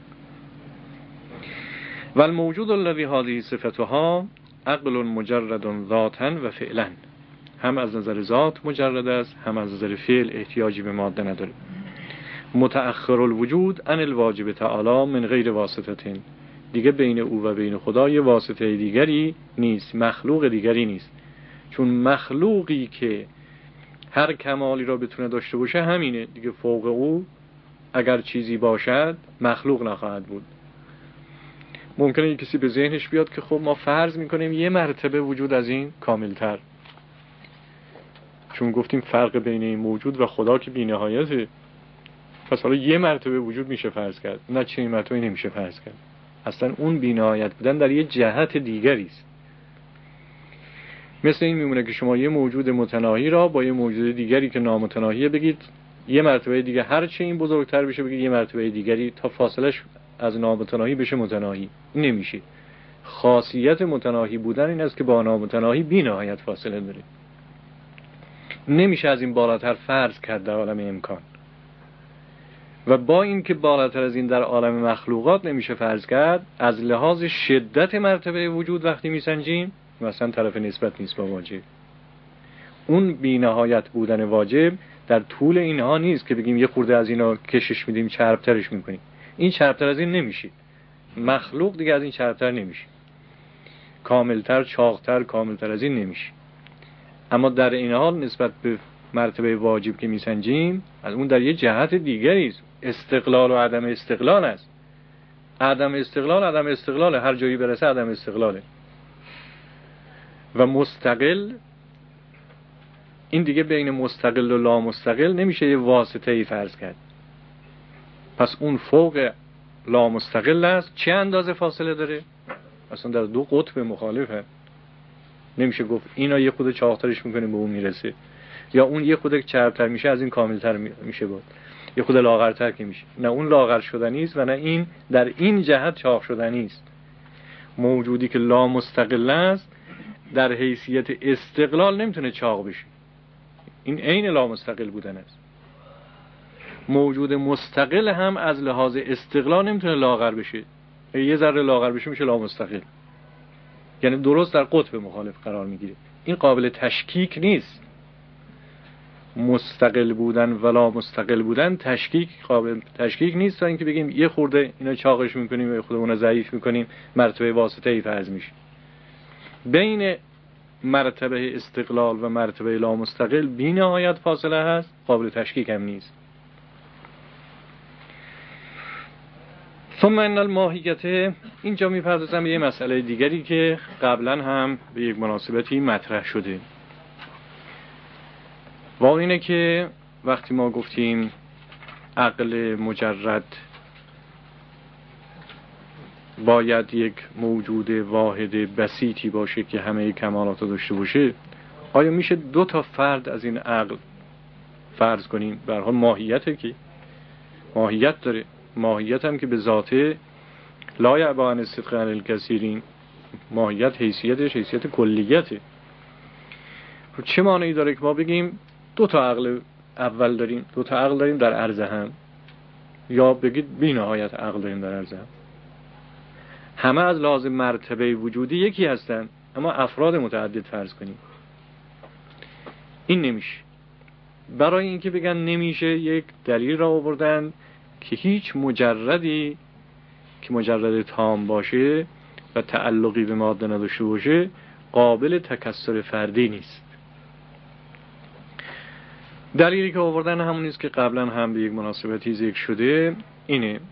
و الموجود الذی هذه صفتها عقل مجرد ذاتا و فعلا. هم از نظر ذات مجرد است، هم از نظر فعل احتیاجی به ماده نداره. متأخر الوجود عن الواجب تعالی من غیر واسطه. دیگه بین او و بین خدا یه واسطه دیگری نیست، مخلوق دیگری نیست. چون مخلوقی که هر کمالی را بتونه داشته باشه همینه دیگه، فوق او اگر چیزی باشد مخلوق نخواهد بود. ممکنه یک کسی به ذهنش بیاد که خب ما فرض میکنیم یه مرتبه وجود از این کاملتر، چون گفتیم فرق بین این موجود و خدا که بی نهایته، پس حالا یه مرتبه وجود میشه فرض کرد. نه، چنین مرتبه نمیشه فرض کرد. اصلا اون بی نهایت بودن در یه جهت دیگری است. مثل این میمونه که شما یه موجود متناهی را با یه موجود دیگری که نامتناهیه بگید یه مرتبه دیگه، هر چه این بزرگتر بشه بگید یه مرتبه دیگری تا فاصلش از نامتناهی بشه متناهی. این نمیشه. خاصیت متناهی بودن این است که با نامتناهی بی نهایت فاصله داره. نمیشه از این بالاتر فرض کرد در عالم امکان. و با این که بالاتر از این در عالم مخلوقات نمیشه فرض کرد، از لحاظ شدت مرتبه وجود وقتی میسنجیم مثلا طرف نسبت نیست با واجب. اون بی نهایت بودن واجب در طول اینها نیست که بگیم یه خورده از اینا کشش میدیم چربترش میکنیم. این چربتر از این نمیشه. مخلوق دیگه از این چربتر نمیشه. کاملتر، چاقتر، کاملتر از این نمیشه. اما در این حال نسبت به مرتبه واجب که میسنجیم، از اون در یه جهت دیگری است. استقلال و عدم استقلال است. عدم استقلال عدم استقلال هر جایی برسه عدم استقلاله. و مستقل، این دیگه بین مستقل و لا مستقل نمیشه یه واسطه ای فرض کرد. پس اون فوق لا مستقل است. چه اندازه فاصله داره؟ اصلا در دو قطب مخالفه. نمیشه گفت اینا یه خود چاقترش میکنیم به اون میرسه، یا اون یه خود چربتر میشه از این کاملتر میشه بود، یه خود لاغرتر که میشه. نه اون لاغر شدنی است و نه این در این جهت چاق شدنی است. موجودی که لا مستقل است در حیثیت استقلال نمیتونه چاق بشه. این عین لا مستقل بودن است. موجود مستقل هم از لحاظ استقلال نمیتونه لاغر بشه. یه ذره لاغر بشه میشه لا مستقل. یعنی درست در قطب مخالف قرار میگیره. این قابل تشکیک نیست. مستقل بودن ولا مستقل بودن تشکیک قابل تشکیک نیست تا اینکه بگیم یه خورده اینا چاقش میکنیم یه خورده اونا ضعیف میکنیم مرتبه واسطه ای فرض میشه. بین مرتبه استقلال و مرتبه لا مستقل بی نهایت فاصله هست، قابل تشکیک هم نیست. ثم ان الماهیت، اینجا میپردازم به یه مسئله دیگری که قبلا هم به یک مناسبتی مطرح شده. و اینه که وقتی ما گفتیم عقل مجرد باید یک موجود واحد بسیطی باشه که همه کمالات داشته باشه، آیا میشه دو تا فرد از این عقل فرض کنیم؟ به هر حال ماهیته که ماهیت داره، ماهیت هم که به ذاته لا یعبا عن الصدق عن الکثیرین، ماهیت حیثیتش حیثیت کلیته. چه معنی داره که ما بگیم دو تا عقل اول داریم، دو تا عقل داریم در عرض هم، یا بگید بی نهایت عقل داریم در عرض هم؟ همه از لحاظ مرتبه وجودی یکی هستن اما افراد متعدد فرض کنیم. این نمیشه. برای اینکه بگن نمیشه یک دلیل را آوردن که هیچ مجردی که مجرد تام باشه و تعلقی به ماده نداشته باشه قابل تکثر فردی نیست. دلیلی که آوردن همون نیست که قبلا هم به یک مناسبتی ذکر شده، اینه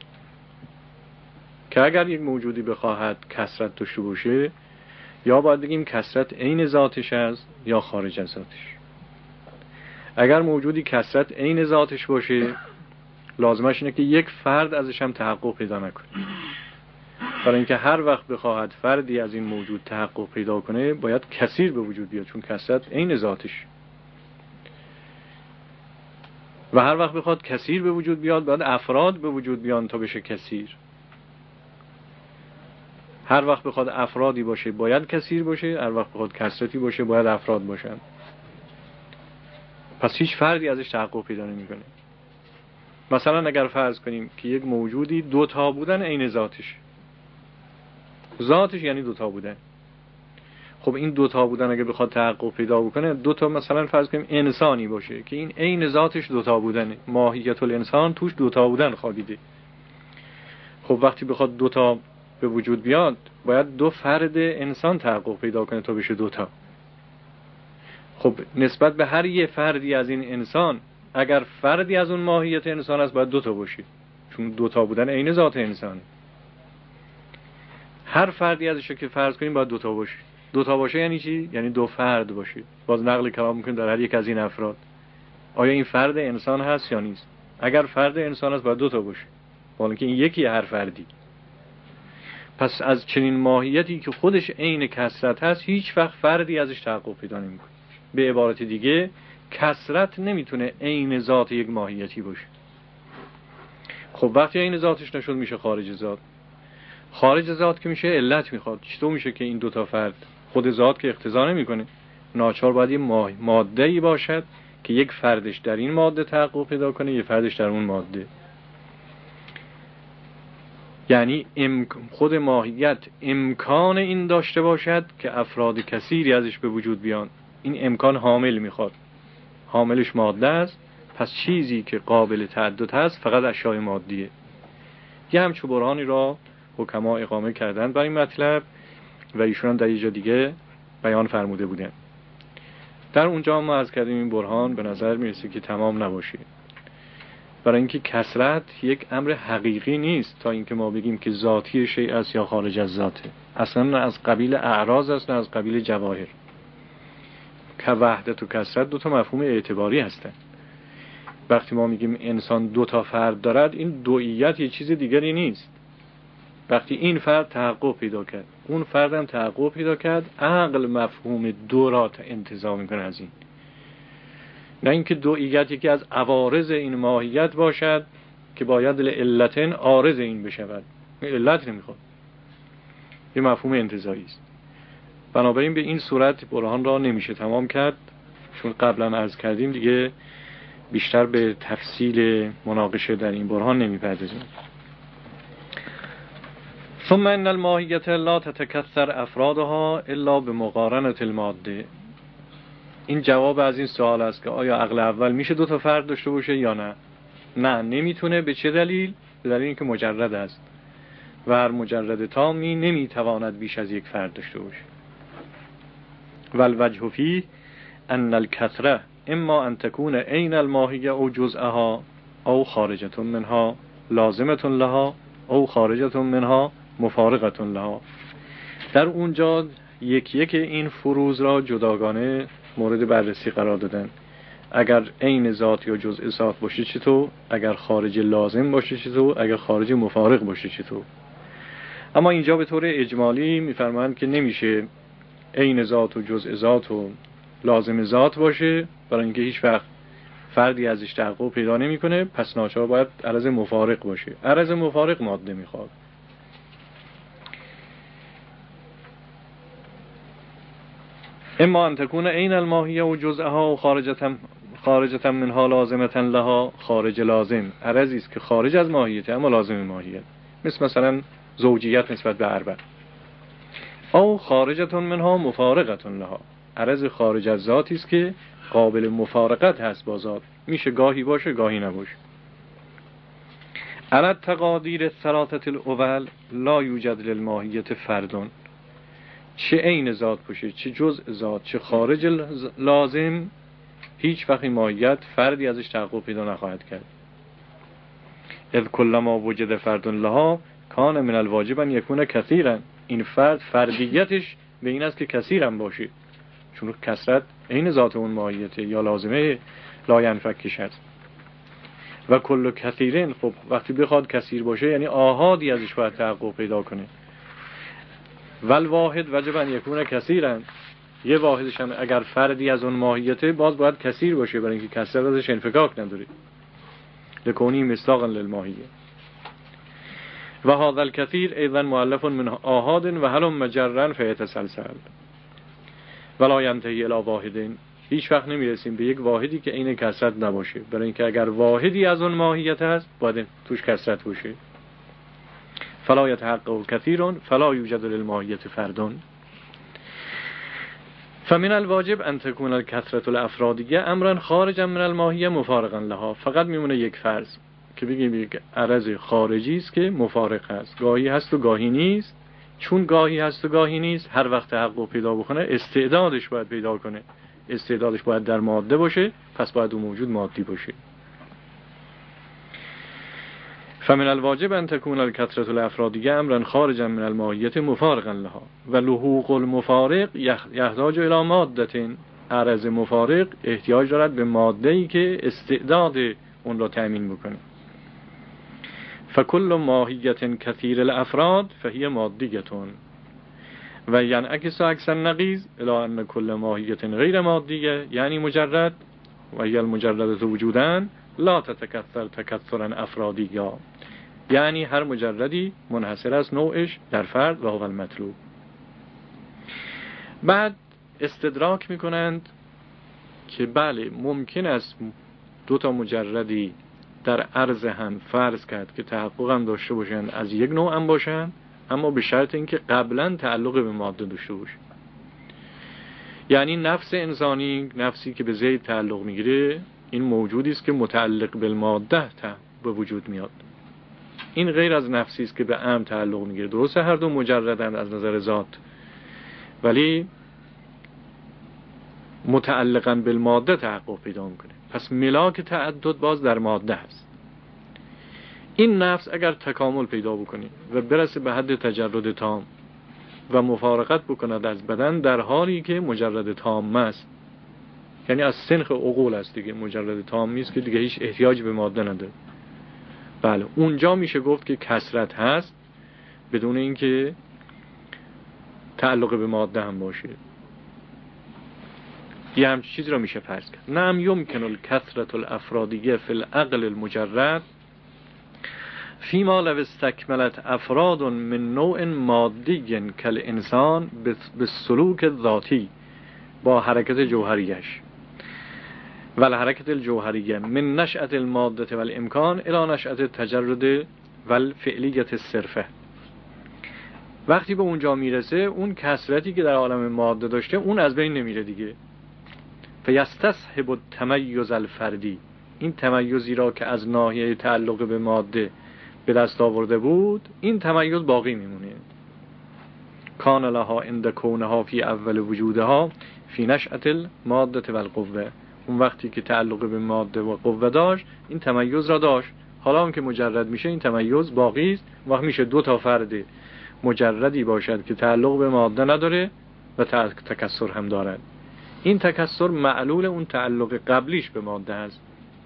که اگر یک موجودی بخواهد کثرت داشته باشه، یا باید بگیم کثرت عین ذاتش است یا خارج از ذاتش. اگر موجودی کثرت عین ذاتش باشه، لازمش اینه که یک فرد ازش هم تحقق پیدا نکنه. برای اینکه هر وقت بخواهد فردی از این موجود تحقق پیدا کنه باید کثیر به وجود بیاد، چون کثرت عین ذاتش. و هر وقت بخواد کثیر به وجود بیاد باید افراد به وجود بیان تا بشه کثیر. هر وقت بخواد افرادی باشه باید کثیر باشه، هر وقت بخواد کثرتی باشه باید افراد باشن. پس هیچ فردی ازش تحقق پیدا نمیکنه. مثلا اگر فرض کنیم که یک موجودی دو تا بودن عین ذاتش، ذاتش یعنی دو تا بودن. خب این دو تا بودن اگه بخواد تحقق پیدا بکنه، دو تا مثلا فرض کنیم انسانی باشه که این عین ذاتش دو تا بودنه، ماهیت الانسان توش دو تا بودن خوابیده. خب وقتی بخواد دو تا به وجود بیاد باید دو فرد انسان تحقق پیدا کنه تا بشه دو تا. خب نسبت به هر یه فردی از این انسان، اگر فردی از اون ماهیت انسان است باید دو تا باشه، چون دو تا بودن عین ذات انسان. هر فردی ازش که فرض کنیم باید دو تا باشه. دو تا باشه یعنی چی؟ یعنی دو فرد باشه. باز نقل کلام میکنیم در هر یک از این افراد آیا این فرد انسان هست یا نیست. اگر فرد انسان است باید دو تا باشه، حالا که این یکی هر فردی. پس از چنین ماهیتی که خودش عین کثرت هست هیچ وقت فردی ازش تحقق پیدا نمیکنه. به عبارت دیگه کثرت نمیتونه عین ذات یک ماهیتی باشه. خب وقتی عین ذاتش نشد میشه خارج ذات. خارج ذات که میشه علت میخواد. چطور میشه که این دوتا فرد، خود ذات که اقتضا نمیکنه، ناچار باید یه ماده‌ای باشد که یک فردش در این ماده تحقق پیدا کنه، یک فردش در اون ماده. یعنی خود ماهیت امکان این داشته باشد که افراد کثیری ازش به وجود بیان. این امکان حامل میخواد. حاملش ماده است. پس چیزی که قابل تعدد هست فقط اشیاء مادیه. یه همچو برهانی را حکما اقامه کردن برای این مطلب و ایشون در یه جا دیگه بیان فرموده بودن. در اونجا ما عرض کردیم این برهان به نظر میرسه که تمام نباشه، برای اینکه کثرت یک امر حقیقی نیست تا اینکه ما بگیم که ذاتی شیء است یا خارج از ذاته. اصلا نه از قبیل اعراض است نه از قبیل جواهر. که وحدت و کثرت دو تا مفهوم اعتباری هستند. وقتی ما میگیم انسان دو تا فرد دارد، این دوئیت یه چیز دیگری نیست. وقتی این فرد تحقق پیدا کرد، اون فرد هم تحقق پیدا کرد، عقل مفهوم دو را انتزاع میکنه از این. نه اینکه دوئیت یکی از عوارض این ماهیت باشد که باید لعلتن عارض این بشود. علت نمیخواد، یه مفهوم انتزاعی است. بنابراین به این صورت برهان را نمیشه تمام کرد، چون قبلا عرض کردیم دیگه بیشتر به تفصیل مناقشه در این برهان نمیپردازیم. ثم ان الماهیت لا تتکثر افرادها الا بمقارنه الماده. این جواب از این سوال است که آیا عقل اول میشه دو تا فرد داشته باشه یا نه؟ نه، نمیتونه. به چه دلیل؟ به دلیل اینکه مجرد است و هر مجرد تامی نمیتواند بیش از یک فرد داشته باشه. والوجه فیه ان الکثره اما ان تكون عین الماهیه او جزءها او خارجه منها لازمه لها او خارجه منها مفارقه لها. در اونجا یک یک این فروض را جداگانه مورد بررسی قرار دادن. اگر عین ذات یا جزء ذات باشه چطور؟ اگر خارج لازم باشه چطور؟ اگر خارج مفارق باشه چطور؟ اما اینجا به طور اجمالی میفرمایند که نمیشه عین ذات و جزء ذات و لازم ذات باشه، برای اینکه هیچ وقت فردی ازش تحقق پیدا نمیکنه. پس ناچار باید عرض مفارق باشه. عرض مفارق ماده میخواد. اما ان تكون عین الماهیه و جزءها و خارجه خارجه منها لازمه لها خارج لازم. عرضی است که خارج از ماهیته اما لازم ماهیت، مثل مثلا زوجیت نسبت به اربع. او خارجه منها مفارقه لها. عرض خارج از ذاتی است که قابل مفارقت هست با ذات، میشه گاهی باشه گاهی نباشه. على تقادیر الثلاثه الاول لا یوجد للماهیت فردون. چه عین ذات باشه، چه جزء ذات، چه خارج لازم، هیچ وقت ماهیت فردی ازش تحقق پیدا نخواهد کرد. اذ کلما وجد فرد لها کان من الواجب ان یکون کثیرا. این فرد فردیتش به این است که کثیرا باشه، چون کثرت عین ذات اون ماهیته یا لازمه لا ینفکش هست. و کل کثیرن، خب وقتی بخواد کثیر باشه یعنی آحادی ازش باید تحقق پیدا کنه. ول واحد وجب ان یکون کثیرا. یه واحدش هم اگر فردی از اون ماهیته باز باید کثیر باشه، برای اینکه کثرت ازش انفکاک نداره. لکونی مصداقا للماهیه. و هذا الكثير ايضا مؤلف من آحاد و هلم مجرا فيتسلسل ولا ينتهي الى واحد. هیچ وقت نمیرسیم به یک واحدی که عین کثرت نباشه، برای اینکه اگر واحدی از اون ماهیت هست باید توش کثرت باشه. فلا يتحقق كثير فلا يوجد للماهیة فرد. فمن الواجب ان تكون الكثرة الافرادیه امرا خارجا من الماهیه مفارقا لها. فقط میمونه یک فرض که بگیم یک عرض خارجی است که مفارق است، گاهی هست و گاهی نیست. چون گاهی هست و گاهی نیست، هر وقت تحقق پیدا بکنه استعدادش باید پیدا کنه. استعدادش باید در ماده باشه، پس باید اون موجود مادی باشه. فمن الواجب ان تكون الكثرة الافرادیه امرا خارجا من الماهیه مفارقا لها و لحوق المفارق یحتاج الى ماده. عرض مفارق احتیاج دارد به ماده‌ای که استعداد اون را تأمین بکنه. فكل ماهیه کثیر الافراد فهي مادیه و ینعکس عکس النقیض الى ان كل ماهیه غیر مادیه یعنی مجرد و هي المجرده وجودا لا تتکثر تکثرا افرادیا. یعنی هر مجردی منحصر است نوعش در فرد و هو المطلوب. بعد استدراک میکنند که بله ممکن است دو تا مجردی در عرض هم فرض کرد که تحقق هم داشته باشند، از یک نوع هم باشند، اما به شرط اینکه قبلا تعلق به ماده داشته باشه. یعنی نفس انسانی، نفسی که به زید تعلق میگیره، این موجودی است که متعلق به ماده به وجود میاد. این غیر از نفسی است که به ام تعلق میگیره. درسته هر دو مجردند از نظر ذات، ولی متعلقاً بالماده تحقق پیدا میکنه. پس ملاک تعدد باز در ماده هست. این نفس اگر تکامل پیدا بکنه و برسه به حد تجرد تام و مفارقت بکند از بدن در حالی که مجرد تام است، یعنی از سنخ عقول است دیگه، مجرد تام نیست که دیگه هیچ احتیاج به ماده نداره، بله اونجا میشه گفت که کثرت هست بدون اینکه تعلق به ماده هم باشه. یه همچین چیزی رو میشه فرض کرد. نعم یمکن الکثرة الافرادیه فی العقل المجرد فیما لو استکملت افراد من نوع مادی کالانسان به سلوک ذاتی با حرکت جوهریش و الحرکت الجوهریه من نشأت الماده و الامکان الی نشأت تجرد و الفعلیت الصرفه. وقتی به اونجا میرسه اون کثرتی که در عالم ماده داشته اون از بین نمیره دیگه. فیستصحب التمیز الفردی، این تمیزی را که از ناحیه تعلق به ماده به دست آورده بود این تمیز باقی میمونه. کان لها عند کونها فی اول وجودها فی نشأت الماده و القوه، اون وقتی که تعلق به ماده و قوه داشت این تمیز را داشت. حالا هم که مجرد میشه این تمیز باقی است. وقت میشه دو تا فرد مجردی باشد که تعلق به ماده نداره و تکثر هم دارد. این تکثر معلول اون تعلق قبلیش به ماده است.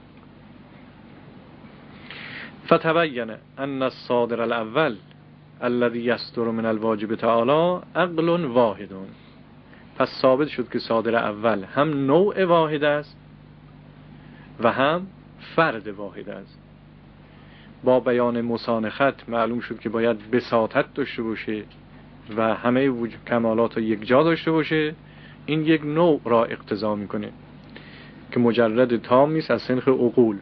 فتبین ان الصادر الاول الذي يصدر من الواجب تعالی عقل واحد. پس ثابت شد که صادر اول هم نوع واحد است و هم فرد واحد است. با بیان مسانخت معلوم شد که باید بساطت داشته باشه و همه وجود کمالات رو یک جا داشته باشه. این یک نوع را اقتضا میکنه که مجرد تام نیست از سنخ عقول.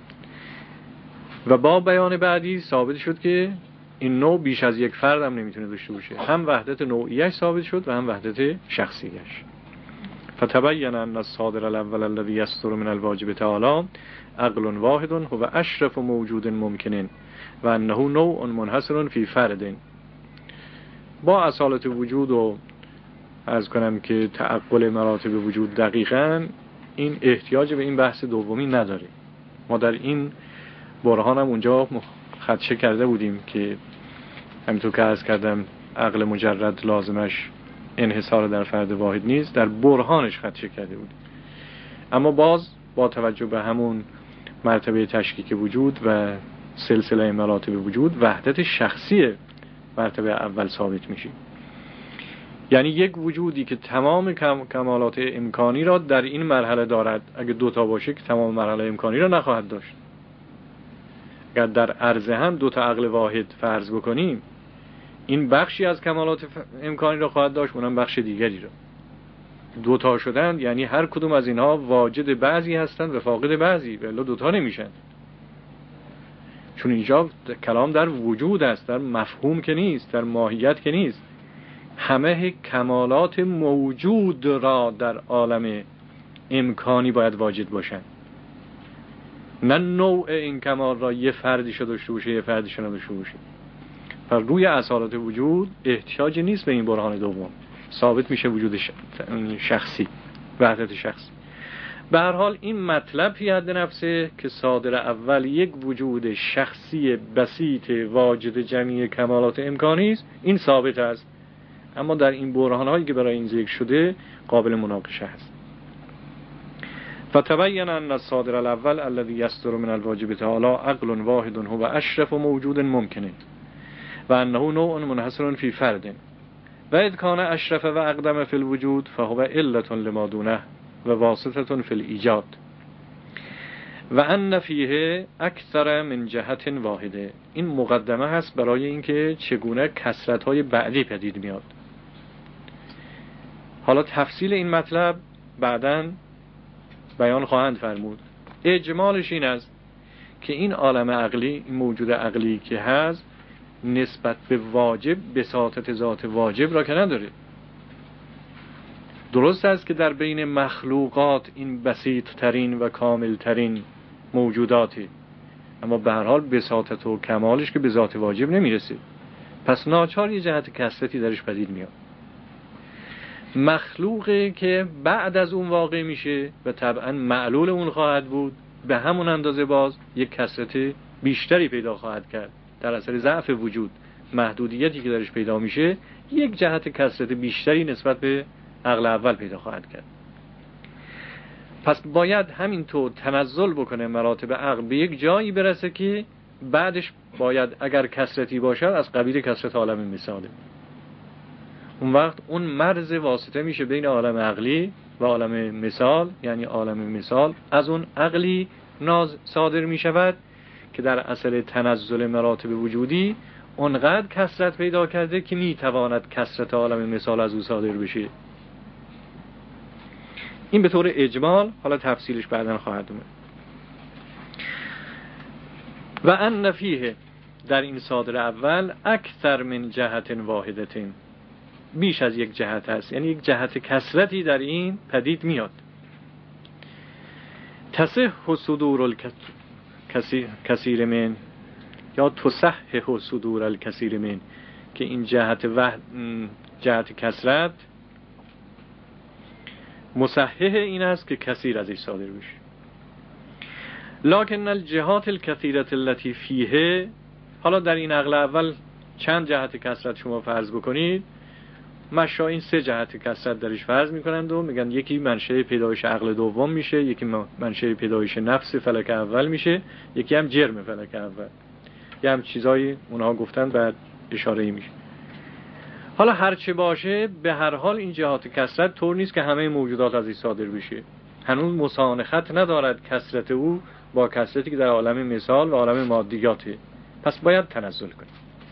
و با بیان بعدی ثابت شد که این نوع بیش از یک فرد هم نمیتونه داشته باشه. هم وحدت نوعیش ثابت شد و هم وحدت شخصیش. فتبین ان الصادر الاول الذي يصدر من الواجب تعالی عقل واحد هو اشرف موجود ممکن و انه نوع منحصر فی فرد. با اصالت وجود و عرض کنم که تعقل مراتب وجود دقیقاً این احتیاج به این بحث دومی نداره. ما در این برهان هم اونجا خدشه کرده بودیم که همینطور که عرض کردم عقل مجرد لازمش انحصار در فرد واحد نیست، در برهانش خدشه کرده بودیم. اما باز با توجه به همون مرتبه تشکیک وجود و سلسله مراتب وجود وحدت شخصی مرتبه اول ثابت میشه. یعنی یک وجودی که تمام کم کمالات امکانی را در این مرحله دارد، اگه دوتا باشه که تمام مرحله امکانی را نخواهد داشت. اگر در عرضه هم دوتا عقل واحد فرض بکنیم این بخشی از کمالات امکانی را خواهد داشت، اونم بخش دیگری را. دوتا شدن یعنی هر کدوم از اینها واجد بعضی هستند و فاقد بعضی، ولی دوتا نمیشن. چون اینجا کلام در وجود است، در مفهوم که نیست، در ماهیت که نیست. همه کمالات موجود را در عالم امکانی باید واجد باشن، نه نوع این کمال را یه فردی شده داشته باشه یه فردی شده نداشته باشه. پر روی اصالت وجود احتیاجی نیست به این برهان دوم، ثابت میشه وجود شخصی، وحدت شخصی. به هر حال این مطلب فی حد نفسه که صادر اول یک وجود شخصی بسیط واجد جمعی کمالات امکانی است، این ثابت است. اما در این برهان هایی که برای این ذکر شده قابل مناقشه است. فتبین ان الصادر الاول الذي يصدر من الواجب تعالی عقل واحد هو اشرف موجود ممکن و انه نوع منحصر فی فرد و اذ کان اشرف و اقدم فی الوجود فهو علة لما دونه و واسطة فی الایجاد و ان فیه اکثر من جهت واحده. این مقدمه هست برای اینکه چگونه کثرت های بعدی پدید میاد. حالا تفصیل این مطلب بعداً بیان خواهند فرمود. اجمالش این است که این عالم عقلی، این موجود عقلی که هست نسبت به واجب بساطت ذات واجب را که نداره. درست است که در بین مخلوقات این بسیط ترین و کامل ترین موجوداتی، اما به هر حال بساطت و کمالش که به ذات واجب نمیرسه. پس ناچار یه جهت کثرتی درش پدید میاد. مخلوقی که بعد از اون واقع میشه و طبعا معلول اون خواهد بود، به همون اندازه باز یک کثرت بیشتری پیدا خواهد کرد. در اثر ضعف وجود، محدودیتی که درش پیدا میشه، یک جهت کثرت بیشتری نسبت به عقل اول پیدا خواهد کرد. پس باید همینطور تنزل بکنه مراتب عقل به یک جایی برسه که بعدش باید اگر کثرتی باشد از قبیل کثرت عالم مثاله. اون وقت اون مرز واسطه میشه بین عالم عقلی و عالم مثال، یعنی عالم مثال از اون عقلی ناز صادر میشود که در اثر تنزل مراتب وجودی اونقدر کثرت پیدا کرده که میتواند کثرت عالم مثال از او صادر بشه. این به طور اجمال، حالا تفصیلش بعداً خواهد اومد. و ان فیه، در این صادر اول، اکثر من جهت واحدتین، بیش از یک جهت هست، یعنی یک جهت کثرتی در این پدید میاد. تصح صدور الکثیر من، یا تصحح صدور الکثیر من، که این جهت وحد، جهت کثرت مصحح این است که کثیر ازش صادر بشه. لکن الجهات الکثیرة التي فیه، حالا در این عقل اول چند جهت کثرت شما فرض بکنید، مشا این سه جهت کثرت درش فرض میکنند و میگن یکی منشأ پیدایش عقل دوم میشه، یکی منشأ پیدایش نفس فلک اول میشه، یکی هم جرم فلک اول. یه هم چیزایی اونها گفتن بعد اشاره میشه. حالا هر چه باشه، به هر حال این جهات کثرت طور نیست که همه موجودات ازش صادر بشه. هنوز مسانخت ندارد کثرت او با کثرتی که در عالم مثال و عالم مادیاته. پس باید تنزل کنیم.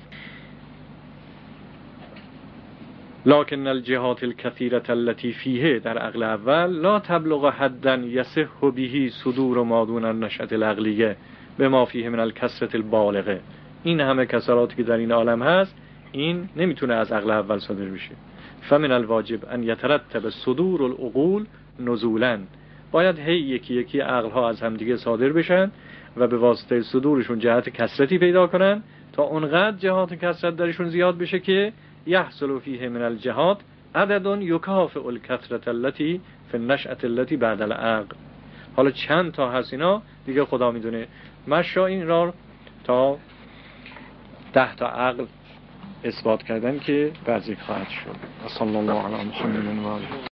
لکن الجهات الکثیرة التي فیه، در عقل اول، لا تبلغ حدا یصح به صدور ما دون النشأة العقلیه بما فیه من الکثرة البالغه. این همه کثراتی که در این عالم هست، این نمیتونه از عقل اول صادر بشه. فمن الواجب ان یترتب صدور العقول نزولا، باید هی یکی یکی عقل ها از همدیگه صادر بشن و به واسطه صدورشون جهت کثرتی پیدا کنن تا اونقدر جهات کثرت درشون زیاد بشه که یحصل فیه من الجهات عدد یکافئ الکثرة التي فی النشأة التي بعد العقل. حالا چند تا هست اینا دیگه خدا میدونه. مشا این را تا ده تا عقل اثبات کردن که بعضی خواهد شد. صلی الله علی محمد و آله.